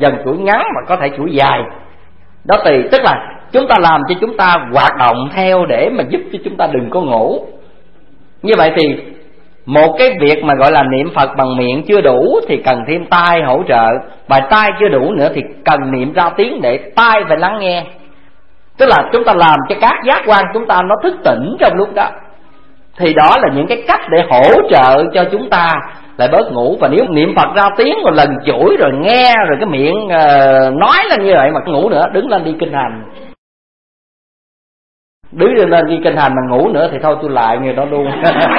dần chuỗi ngắn mà có thể chuỗi dài. Đó tùy, tức là chúng ta làm cho chúng ta hoạt động theo để mà giúp cho chúng ta đừng có ngủ. Như vậy thì một cái việc mà gọi là niệm Phật bằng miệng chưa đủ thì cần thêm tai hỗ trợ. Bài tai chưa đủ nữa thì cần niệm ra tiếng để tai phải lắng nghe. Tức là chúng ta làm cho các giác quan chúng ta nó thức tỉnh trong lúc đó. Thì đó là những cái cách để hỗ trợ cho chúng ta lại bớt ngủ. Và nếu niệm Phật ra tiếng một lần chuỗi rồi nghe rồi cái miệng nói lên như vậy mà ngủ nữa, đứng lên đi kinh hành. Đứng lên đi kinh hành mà ngủ nữa thì thôi tôi lại người đó luôn.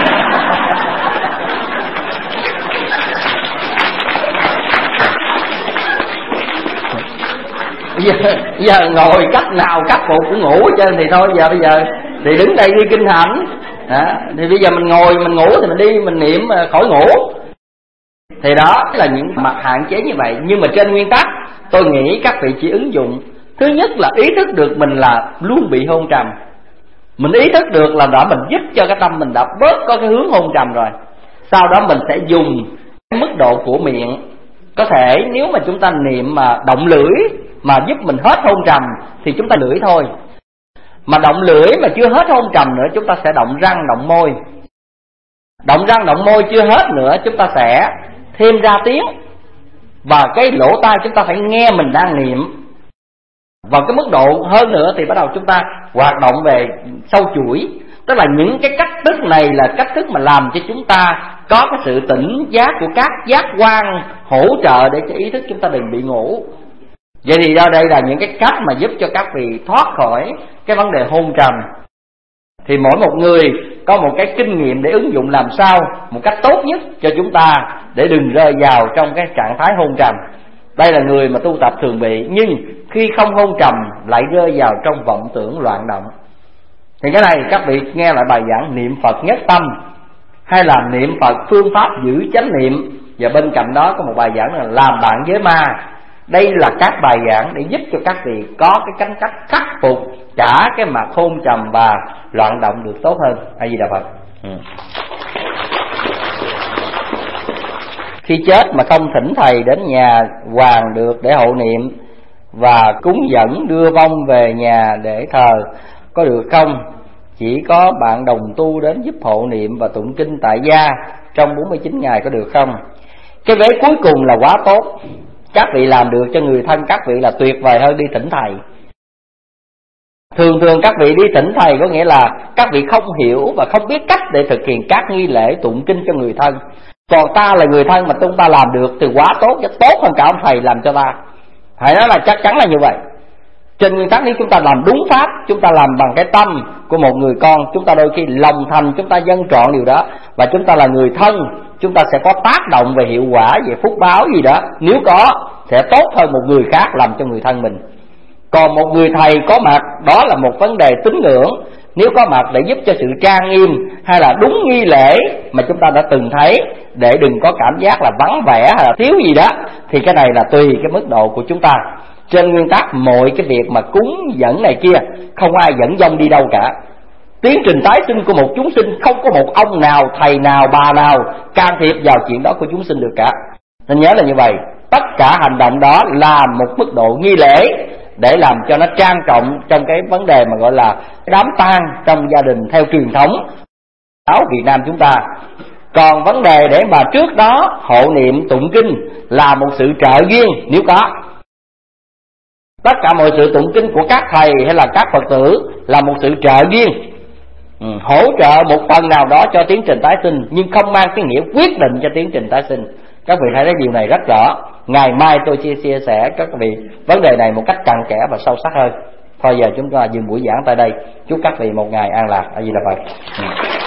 Giờ ngồi cách nào cách phục cũng ngủ hết trơn thì thôi bây giờ thì đứng đây đi kinh hành. Thì bây giờ mình ngồi mình ngủ thì mình đi mình niệm khỏi ngủ. Thì đó là những mặt hạn chế như vậy. Nhưng mà trên nguyên tắc tôi nghĩ các vị chỉ ứng dụng. Thứ nhất là ý thức được mình là luôn bị hôn trầm. Mình ý thức được là đã mình giúp cho cái tâm mình đã bớt có cái hướng hôn trầm rồi. Sau đó mình sẽ dùng cái mức độ của miệng. Có thể nếu mà chúng ta niệm mà động lưỡi mà giúp mình hết hôn trầm thì chúng ta lưỡi thôi. Mà động lưỡi mà chưa hết hôn trầm nữa chúng ta sẽ động răng động môi. Động răng động môi chưa hết nữa chúng ta sẽ thêm ra tiếng. Và cái lỗ tai chúng ta phải nghe mình đang niệm. Và cái mức độ hơn nữa thì bắt đầu chúng ta hoạt động về sâu chuỗi. Tức là những cái cách thức này là cách thức mà làm cho chúng ta có cái sự tỉnh giác của các giác quan hỗ trợ để cho ý thức chúng ta đừng bị ngủ. Vậy thì do đây là những cái cách mà giúp cho các vị thoát khỏi cái vấn đề hôn trầm. Thì mỗi một người có một cái kinh nghiệm để ứng dụng làm sao một cách tốt nhất cho chúng ta để đừng rơi vào trong cái trạng thái hôn trầm. Đây là người mà tu tập thường bị, nhưng khi không hôn trầm lại rơi vào trong vọng tưởng loạn động. Thì cái này các vị nghe lại bài giảng niệm Phật nhất tâm, hay là niệm Phật phương pháp giữ chánh niệm. Và bên cạnh đó có một bài giảng là làm bạn với ma. Đây là các bài giảng để giúp cho các vị có cái cánh cách khắc phục cả cái mặt hôn trầm và loạn động được tốt hơn. A Di Đà Phật. Khi chết mà không thỉnh thầy đến nhà hoàng được để hộ niệm và cúng dẫn đưa vong về nhà để thờ có được không? Chỉ có bạn đồng tu đến giúp hộ niệm và tụng kinh tại gia trong 49 ngày có được không? Cái vế cuối cùng là quá tốt. Các vị làm được cho người thân các vị là tuyệt vời hơn đi thỉnh thầy. Thường các vị đi thỉnh thầy có nghĩa là các vị không hiểu và không biết cách để thực hiện các nghi lễ tụng kinh cho người thân. Còn ta là người thân mà chúng ta làm được thì quá tốt, chứ tốt hơn cả ông thầy làm cho ta. Phải nói là chắc chắn là như vậy. Trên nguyên tắc nếu chúng ta làm đúng pháp, chúng ta làm bằng cái tâm của một người con, chúng ta đôi khi lòng thành chúng ta dâng trọn điều đó, và chúng ta là người thân, chúng ta sẽ có tác động về hiệu quả, về phúc báo gì đó. Nếu có sẽ tốt hơn một người khác làm cho người thân mình. Còn một người thầy có mặt đó là một vấn đề tín ngưỡng. Nếu có mặt để giúp cho sự trang nghiêm hay là đúng nghi lễ mà chúng ta đã từng thấy, để đừng có cảm giác là vắng vẻ hay là thiếu gì đó, thì cái này là tùy cái mức độ của chúng ta. Trên nguyên tắc mọi cái việc mà cúng dẫn này kia không ai dẫn dông đi đâu cả. Tiến trình tái sinh của một chúng sinh không có một ông nào, thầy nào, bà nào can thiệp vào chuyện đó của chúng sinh được cả. Nên nhớ là như vậy. Tất cả hành động đó là một mức độ nghi lễ để làm cho nó trang trọng trong cái vấn đề mà gọi là đám tang trong gia đình theo truyền thống áo Việt Nam chúng ta. Còn vấn đề để mà trước đó hộ niệm tụng kinh là một sự trợ duyên nếu có. Tất cả mọi sự tụng kinh của các thầy hay là các Phật tử là một sự trợ duyên, hỗ trợ một phần nào đó cho tiến trình tái sinh, nhưng không mang cái nghĩa quyết định cho tiến trình tái sinh. Các vị thấy điều này rất rõ. Ngày mai tôi chia sẻ các vị vấn đề này một cách cặn kẽ và sâu sắc hơn. Thôi giờ chúng ta dừng buổi giảng tại đây. Chúc các vị một ngày an lạc. A Di Đà Phật.